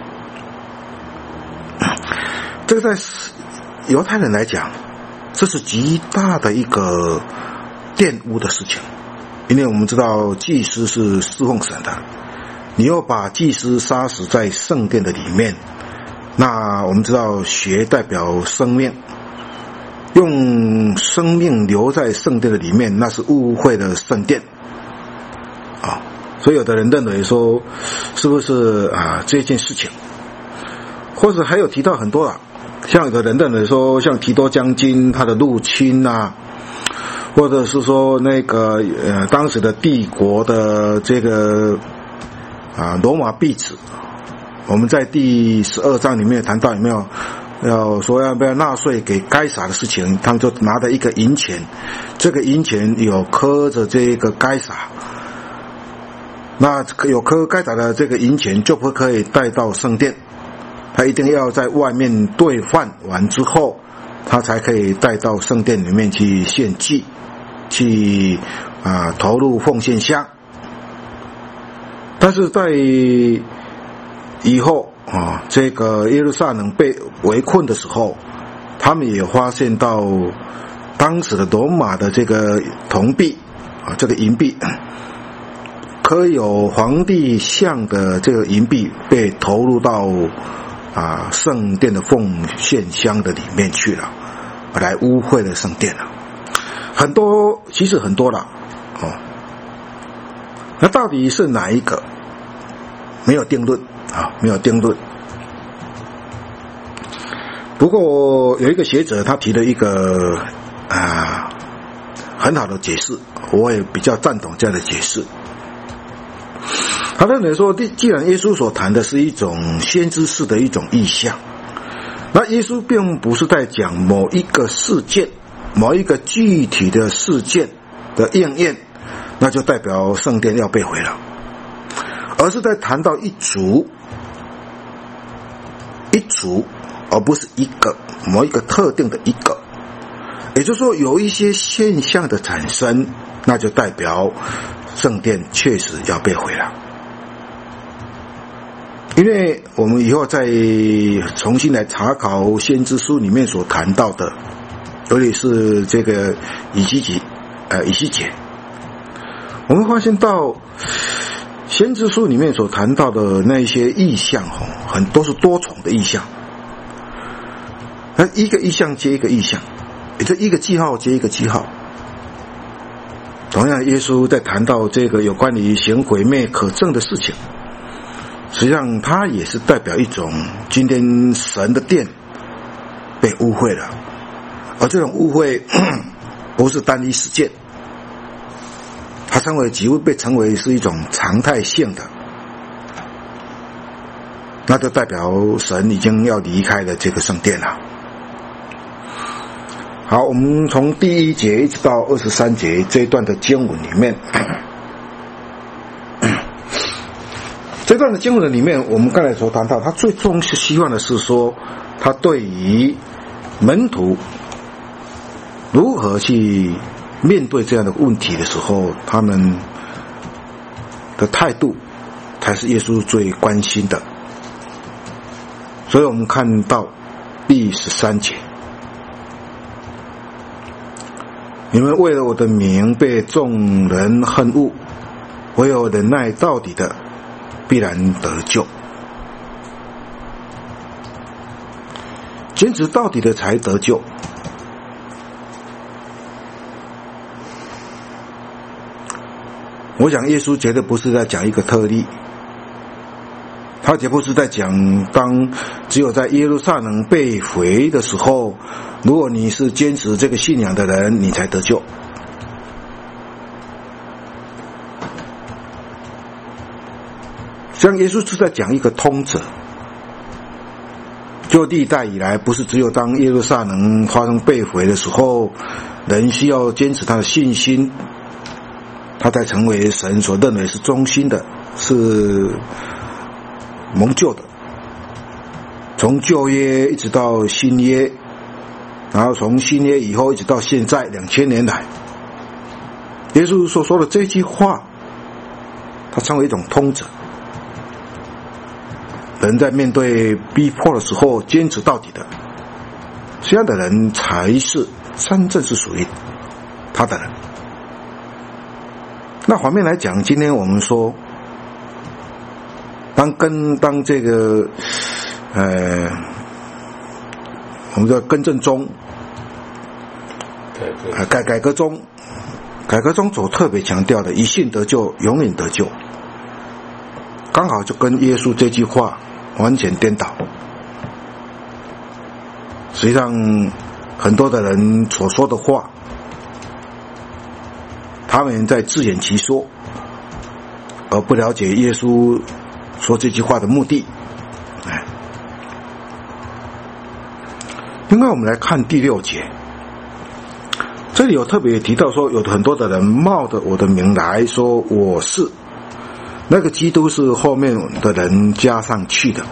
这个在犹太人来讲，这是极大的一个玷污的事情，因为我们知道祭司是侍奉神的，你又把祭司杀死在圣殿的里面，那我们知道血代表生命，用生命留在圣殿的里面，那是污秽的圣殿啊。所以有的人认为说，是不是这件事情，或者还有提到很多了，像有的人认为说，像提多将军他的入侵啊，或者是说那个当时的帝国的这个罗马币值，我们在第12章里面谈到有没有要说要不要纳税给该撒的事情，他们就拿了一个银钱，这个银钱有刻着这个该撒，那有刻该撒的这个银钱就不可以带到圣殿，他一定要在外面兑换完之后，他才可以带到圣殿里面去献祭，去投入奉献箱。但是在以后这个耶路撒冷被围困的时候，他们也发现到当时的罗马的这个铜币这个银币，刻有皇帝像的这个银币被投入到圣殿的奉献箱的里面去了，来污秽了圣殿了。很多，其实很多了那到底是哪一个？没有定论没有定论。不过有一个学者他提了一个很好的解释，我也比较赞同这样的解释。他认为说，既然耶稣所谈的是一种先知式的一种意象，那耶稣并不是在讲某一个事件，某一个具体的事件的应验，那就代表圣殿要被毁了，而是在谈到一族，而不是某一个特定的一个。也就是说，有一些现象的产生，那就代表圣殿确实要被毁了。因为我们以后再重新来查考先知书里面所谈到的，尤其是这个以西结，我们发现到先知书里面所谈到的那些意象很多是多重的意象，那一个意象接一个意象，也就一个记号接一个记号。同样耶稣在谈到这个有关于行毁灭可证的事情，实际上它也是代表一种今天神的殿被污秽了，而这种污秽不是单一事件，它几乎被称为是一种常态性的，那就代表神已经要离开了这个圣殿了。好，我们从第1节一直到23节这一段的经文里面，这段的经文里面，我们刚才所谈到，他最终是希望的是说，他对于门徒如何去面对这样的问题的时候，他们的态度才是耶稣最关心的。所以我们看到第13节，你们为了我的名被众人恨恶，唯有忍耐到底的必然得救。坚持到底的才得救。我想耶稣绝对不是在讲一个特例，他他绝不是在讲只有在耶路撒冷被毁的时候，如果你是坚持这个信仰的人，你才得救。像耶稣是在讲一个通则，就历代以来，不是只有当耶路撒冷发生被毁的时候，人需要坚持他的信心，他才成为神所认为是忠心的，是蒙救的。从旧约一直到新约，然后从新约以后一直到现在2000年来，耶稣所说的这句话，它成为一种通则。人在面对逼迫的时候坚持到底的，这样的人才是真正是属于他的人。那反面来讲，今天我们说当这个我们叫更正中改革中所特别强调的以信得救，永远得救，刚好就跟耶稣这句话完全颠倒。实际上很多的人所说的话，他们在自圆其说，而不了解耶稣说这句话的目的。另外我们来看第6节，这里有特别提到说，有很多的人冒着我的名来说我是，那个基督是后面的人加上去的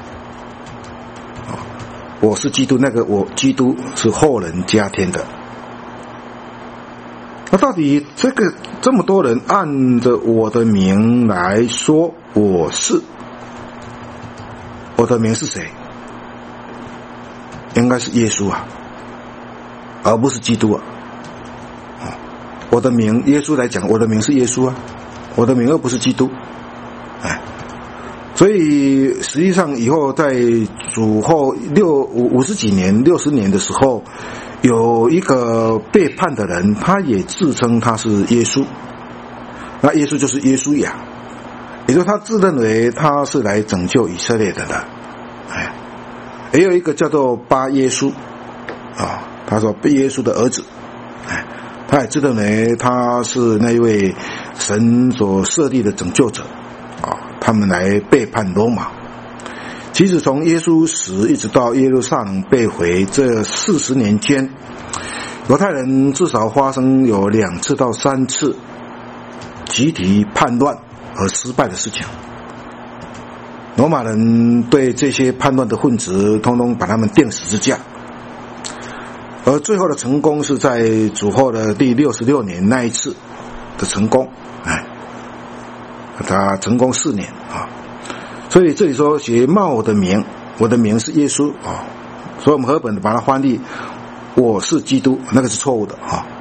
我是基督，那个我基督是后人加添的。那到底这么多人按着我的名来说我是，我的名是谁？应该是耶稣而不是基督我的名，耶稣来讲，我的名是耶稣我的名而不是基督。所以实际上以后在主后50几年60年的时候，有一个背叛的人，他也自称他是耶稣，那耶稣就是耶稣亚，也就是他自认为他是来拯救以色列的人。也有一个叫做巴耶稣他说耶稣的儿子，他也自认为他是那一位神所设立的拯救者他们来背叛罗马。其实从耶稣死一直到耶路撒冷被毁这40年间，犹太人至少发生有2次到3次集体叛乱而失败的事情。罗马人对这些叛乱的分子通通把他们钉十字架，而最后的成功是在主后的第66年那一次的成功，他成功4年所以这里说写冒我的名，我的名是耶稣所以我们和本的把它翻译我是基督，那个是错误的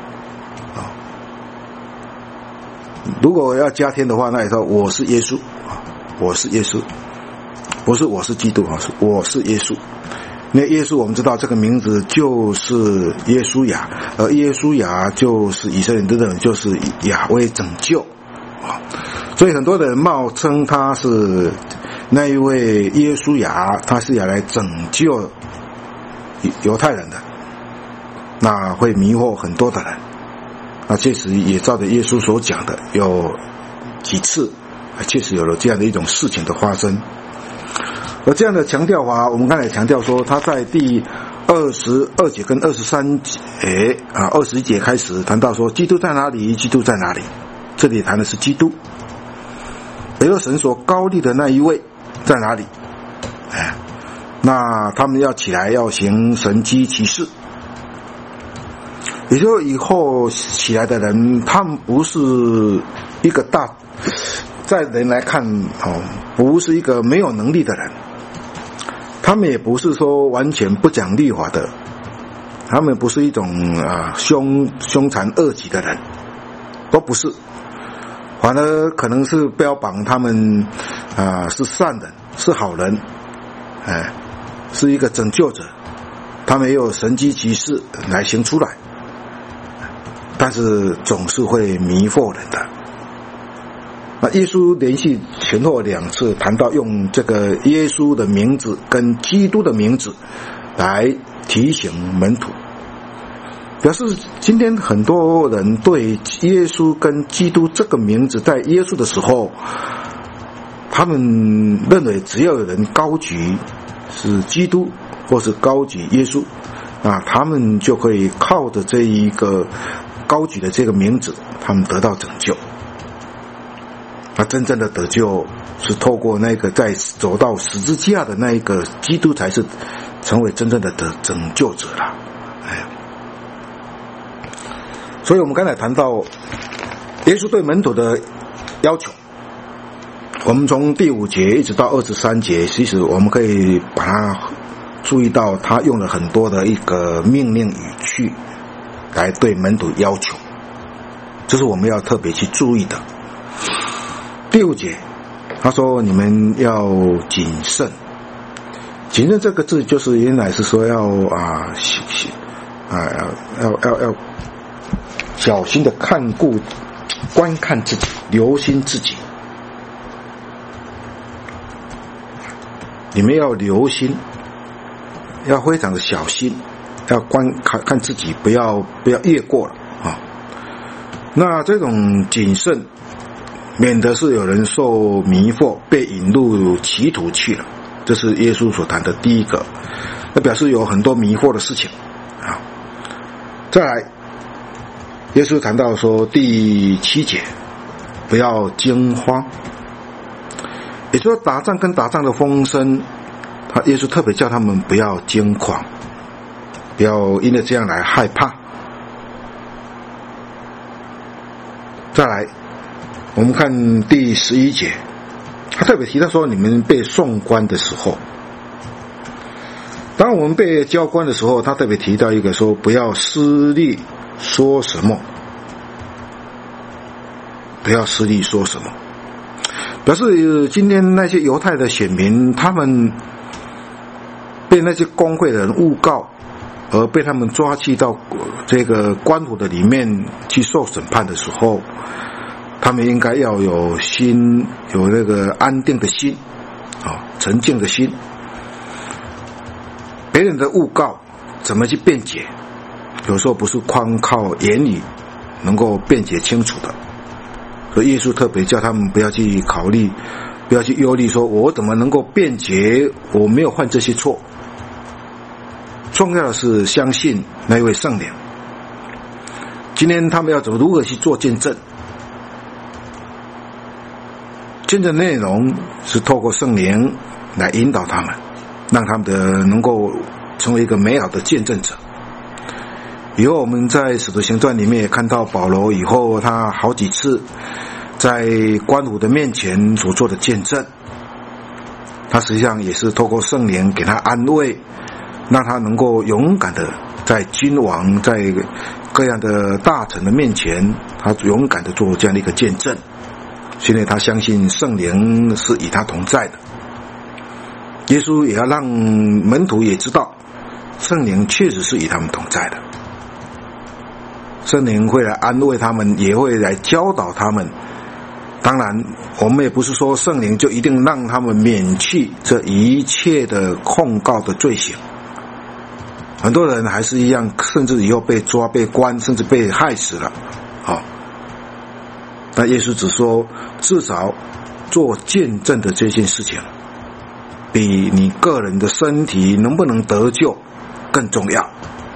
如果要加添的话，那也说我是耶稣我是耶稣，不是我是基督是我是耶稣。因为耶稣我们知道这个名字就是耶稣亚，而耶稣亚就是以色列人就是亚威拯救所以很多人冒称他是那一位耶稣亚，他是要来拯救犹太人的，那会迷惑很多的人。那确实也照着耶稣所讲的，有几次确实有了这样的一种事情的发生。而这样的强调法，我们刚才强调说，他在第22节跟23节21节开始谈到说基督在哪里，基督在哪里，这里谈的是基督，也就是神所高立的那一位在哪里。那他们要起来要行神迹奇事，也就是以后起来的人，他们不是一个在人来看不是一个没有能力的人，他们也不是说完全不讲律法的，他们不是一种凶残恶极的人，都不是，反而可能是标榜他们是善人，是好人，是一个拯救者，他们也有神迹奇事来行出来，但是总是会迷惑人的。 那耶稣连续前后2次谈到用这个耶稣的名字跟基督的名字来提醒门徒，表示今天很多人对耶稣跟基督这个名字在耶稣的时候，他们认为只要有人高举是基督或是高举耶稣他们就可以靠着这一个高举的这个名字，他们得到拯救。真正的得救是透过那个在走到十字架的那一个基督，才是成为真正的拯救者了。所以我们刚才谈到耶稣对门徒的要求，我们从第5节一直到23节，其实我们可以把它注意到，他用了很多的一个命令语句来对门徒要求，这是我们要特别去注意的。第5节他说你们要谨慎，谨慎这个字就是原来是说要小心的看顾观看自己，留心自己，你们要留心，要非常的小心，要看自己，不要越过了那这种谨慎免得是有人受迷惑被引入歧途去了，这是耶稣所谈的第一个，那表示有很多迷惑的事情再来耶稣谈到说第7节不要惊慌，也就是说打仗跟打仗的风声，耶稣特别叫他们不要惊慌，不要因为这样来害怕。再来我们看第11节，他特别提到说你们被送官的时候，当我们被交官的时候，他特别提到一个说不要私利说什么，不要私利说什么，表示今天那些犹太的选民，他们被那些公会的人诬告，而被他们抓去到这个官府的里面去受审判的时候，他们应该要有心，有那个安定的心沉静的心。别人的诬告怎么去辩解，有时候不是光靠言语能够辩解清楚的，所以耶稣特别叫他们不要去考虑，不要去忧虑说我怎么能够辩解，我没有犯这些错。重要的是相信那位圣灵，今天他们要如何去做见证，见证内容是透过圣灵来引导他们，让他们的能够成为一个美好的见证者。以后我们在使徒行传里面也看到保罗以后他好几次在官府的面前所做的见证，他实际上也是透过圣灵给他安慰，让他能够勇敢的在君王在各样的大臣的面前，他勇敢的做这样的一个见证，因为他相信圣灵是与他同在的。耶稣也要让门徒也知道圣灵确实是与他们同在的，圣灵会来安慰他们，也会来教导他们。当然我们也不是说圣灵就一定让他们免去这一切的控告的罪行，很多人还是一样，甚至以后被抓被关，甚至被害死了但耶稣只说至少做见证的这件事情比你个人的身体能不能得救更重要。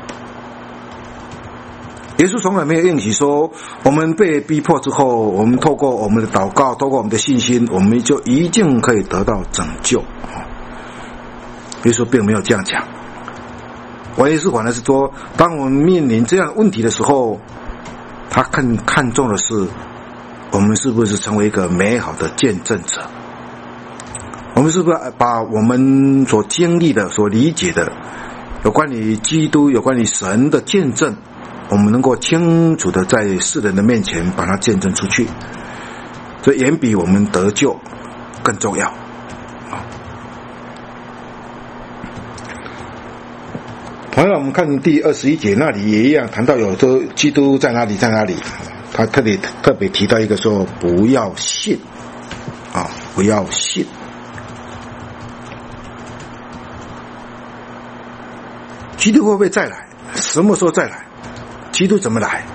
耶稣从来没有应许说我们被逼迫之后，我们透过我们的祷告，透过我们的信心，我们就一定可以得到拯救。耶稣并没有这样讲，耶稣反而是说当我们面临这样的问题的时候，他更看重的是我们是不是成为一个美好的见证者，我们是不是把我们所经历的所理解的有关于基督有关于神的见证，我们能够清楚的在世人的面前把它见证出去，这远比我们得救更重要。同样我们看第21节那里也一样谈到有说基督在哪里在哪里，他特别提到一个说不要信不要信。基督会不会再来？什么时候再来？基督怎么来？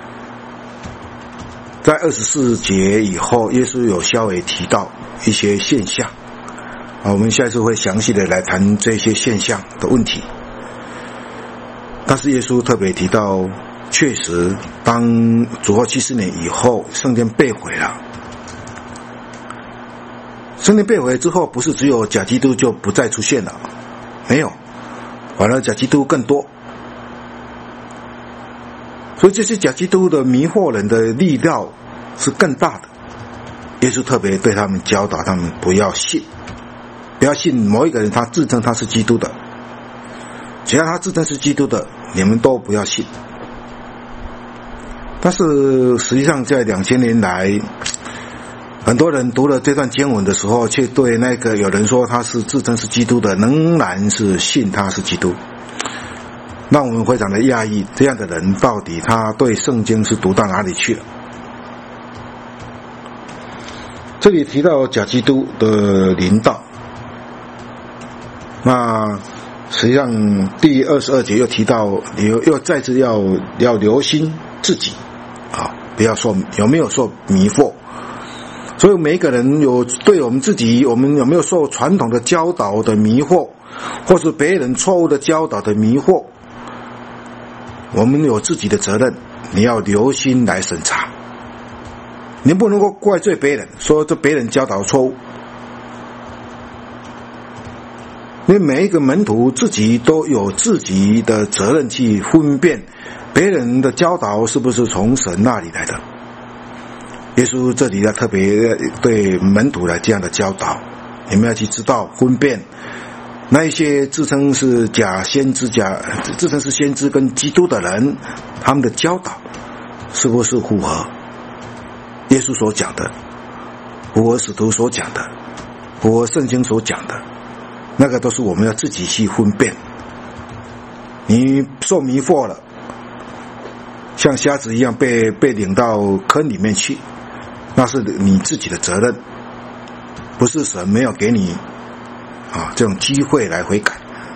在24节以后，耶稣有稍微提到一些现象我们下次会详细的来谈这些现象的问题。但是耶稣特别提到，确实当主后70年以后，圣殿被毁了。圣殿被毁之后，不是只有假基督就不再出现了，没有，反而假基督更多。所以这些假基督的迷惑人的力量是更大的。耶稣特别对他们教导，他们不要信，不要信某一个人他自称他是基督的，只要他自称是基督的，你们都不要信。但是实际上在2000年来，很多人读了这段经文的时候，却对那个有人说他是自称是基督的，仍然是信他是基督，让我们非常的讶异，这样的人到底他对圣经是读到哪里去了？这里提到假基督的临到，那实际上第22节又提到，又再次要留心自己不要说有没有受迷惑。所以每一个人对我们自己，我们有没有受传统的教导的迷惑，或是别人错误的教导的迷惑，我们有自己的责任，你要留心来审查。你不能够怪罪别人，说这别人教导错误，因为每一个门徒自己都有自己的责任去分辨别人的教导是不是从神那里来的。耶稣这里要特别对门徒来这样的教导，你们要去知道分辨那一些自称是假先知、自称是先知跟基督的人，他们的教导是不是符合耶稣所讲的，符合使徒所讲的，符合圣经所讲的，那个都是我们要自己去分辨。你受迷惑了，像瞎子一样被领到坑里面去，那是你自己的责任，不是神没有给你这种机会来悔改。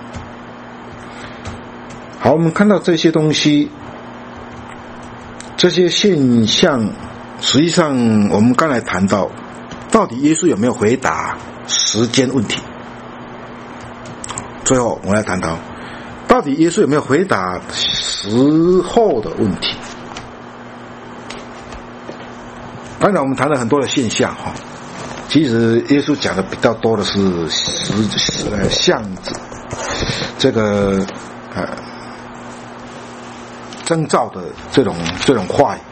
好，我们看到这些东西，这些现象，实际上我们刚才谈到，到底耶稣有没有回答时间问题？最后我要谈到，到底耶稣有没有回答时候的问题？刚才我们谈了很多的现象其实耶稣讲的比较多的是象这个征兆的这种话语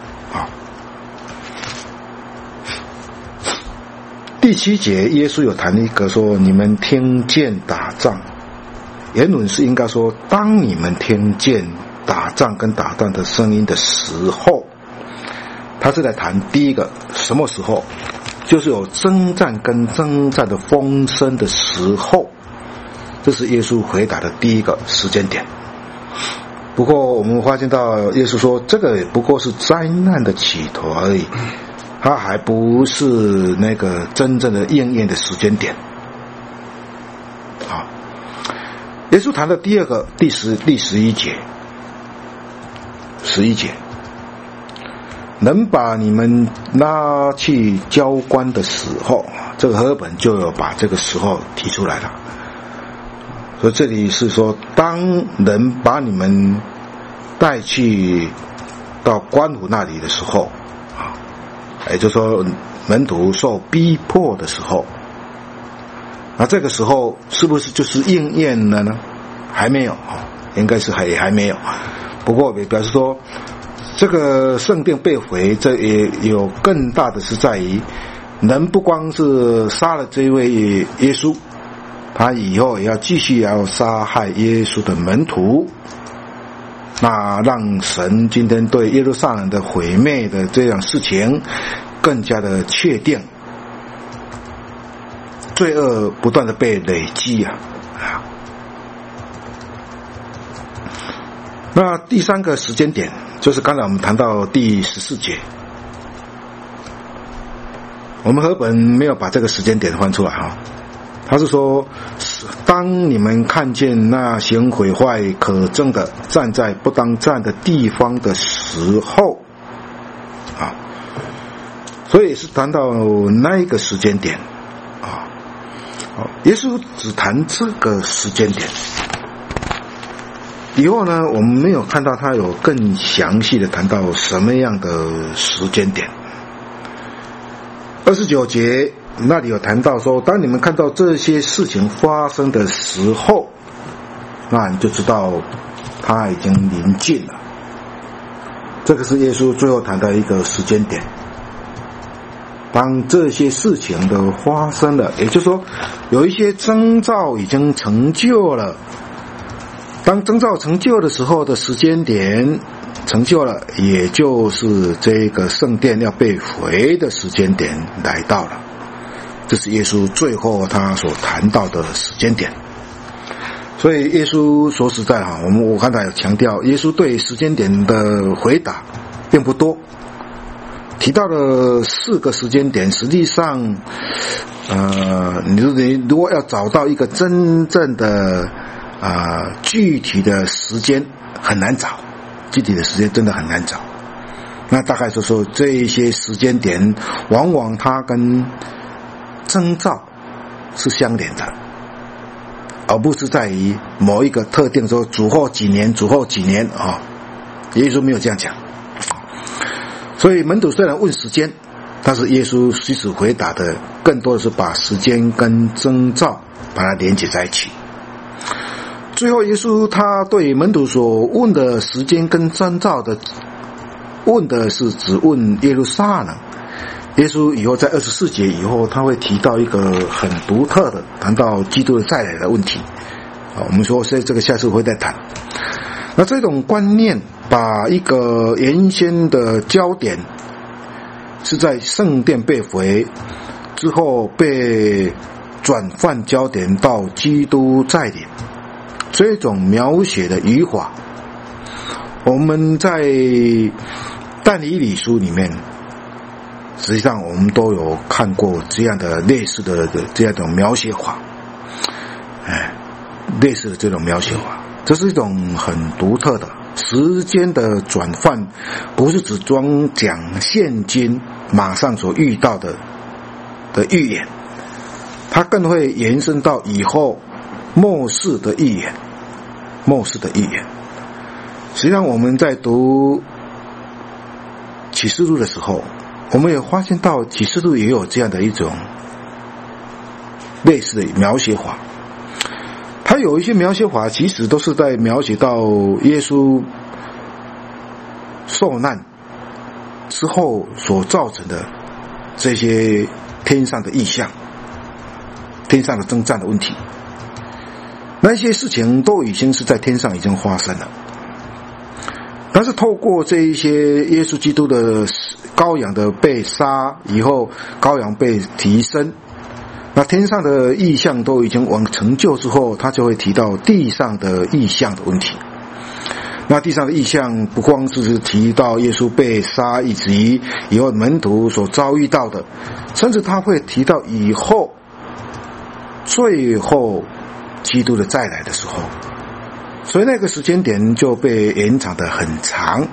第7节耶稣有谈一个说，你们听见打仗，原文是应该说，当你们听见打仗跟打仗的声音的时候，他是在谈第一个什么时候，就是有征战跟征战的风声的时候，这是耶稣回答的第一个时间点。不过我们发现到耶稣说，这个不过是灾难的起头而已，它还不是那个真正的应验的时间点。耶稣谈的第二个第11节，11节，能把你们拉去交官的时候，这个和合本就有把这个时候提出来了。所以这里是说，当人把你们带去到官府那里的时候也就是说门徒受逼迫的时候，那这个时候是不是就是应验了呢？还没有应该是还没有。不过也表示说，这个圣殿被毁，这也有更大的是在于，人不光是杀了这位耶稣，他以后也要继续要杀害耶稣的门徒，那让神今天对耶路撒冷的毁灭的这样事情更加的确定，罪恶不断的被累积那第三个时间点就是刚才我们谈到第14节， 我们和本没有把这个时间点翻出来哈，他是说，当你们看见那行毁坏可憎的站在不当站的地方的时候啊，所以是谈到那一个时间点啊。耶稣只谈这个时间点，以后呢，我们没有看到他有更详细的谈到什么样的时间点。29节那里有谈到说，当你们看到这些事情发生的时候，那你就知道它已经临近了。这个是耶稣最后谈的一个时间点。当这些事情都发生了，也就是说有一些征兆已经成就了，当征兆成就的时候的时间点成就了，也就是这个圣殿要被毁的时间点来到了。这是耶稣最后他所谈到的时间点。所以耶稣说实在哈，我刚才有强调，耶稣对时间点的回答并不多，提到了4个时间点，实际上你如果要找到一个真正的具体的时间很难找，具体的时间真的很难找。那大概说这一些时间点往往它跟征兆是相连的，而不是在于某一个特定说主后几年啊，耶稣没有这样讲。所以门徒虽然问时间，但是耶稣其实回答的更多的是把时间跟征兆把它连接在一起。最后耶稣他对门徒所问的时间跟征兆的问的是只问耶路撒冷。耶稣以后在24节以后他会提到一个很独特的谈到基督的再来的问题，我们说这个下次会再谈。那这种观念把一个原先的焦点是在圣殿被毁之后被转换焦点到基督再临，这种描写的语法我们在但以理书里面实际上我们都有看过这样的类似的这样的描写法，类似的这种描写法，这是一种很独特的时间的转换，不是只讲现今马上所遇到的预言，它更会延伸到以后末世的预言。实际上我们在读启示录的时候，我们也发现到启示录也有这样的一种类似的描写法。它有一些描写法其实都是在描写到耶稣受难之后所造成的这些天上的异象，天上的征战的问题，那些事情都已经是在天上已经发生了。但是透过这一些耶稣基督的羔羊的被杀以后，羔羊被提升，那天上的异象都已经完成就之后，他就会提到地上的异象的问题。那地上的异象不光是提到耶稣被杀，以及以后门徒所遭遇到的，甚至他会提到以后最后基督的再来的时候，所以那个时间点就被延长得很长。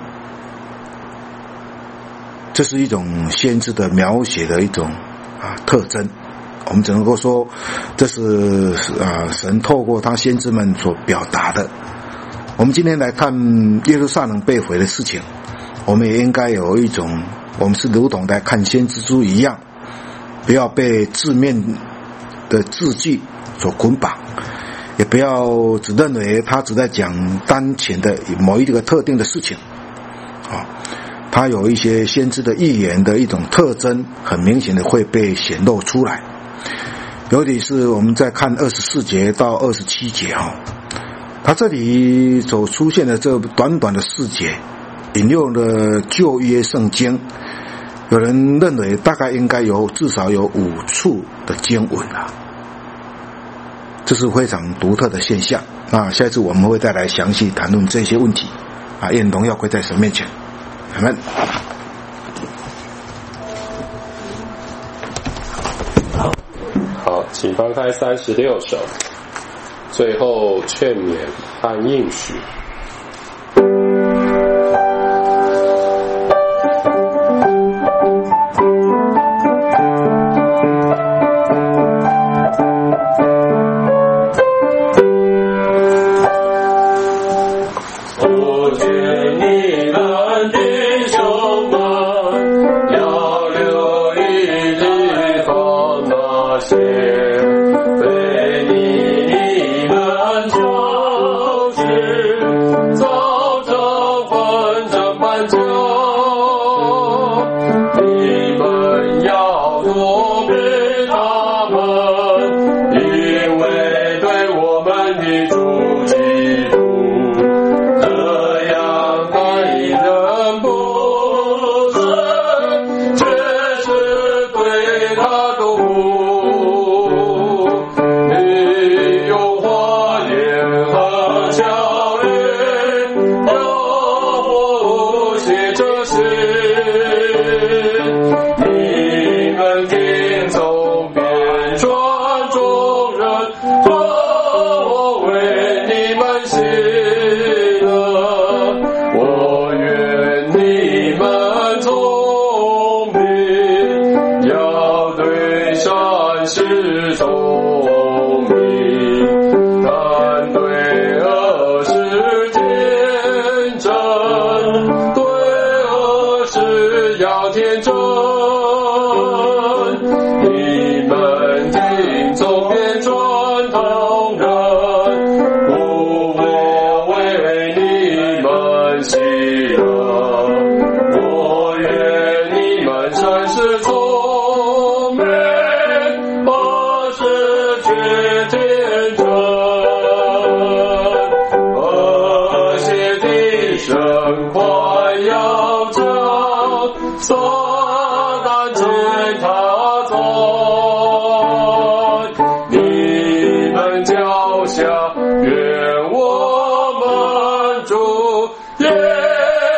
这是一种先知的描写的一种特征，我们只能够说这是神透过他先知们所表达的。我们今天来看耶路撒冷被毁的事情，我们也应该有一种，我们是如同来看先知书一样，不要被字面的字句所捆绑，也不要只认为他只在讲当前的某一个特定的事情他有一些先知的预言的一种特征，很明显的会被显露出来。尤其是我们在看24节到27节他这里所出现的这短短的4节，引用了旧约圣经，有人认为大概应该有至少有5处的经文这是非常独特的现象。那下一次我们会再来详细谈论这些问题愿荣耀归在神面前。阿们。 请翻开36首，最后劝勉和应许。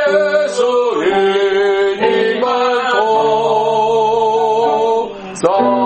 So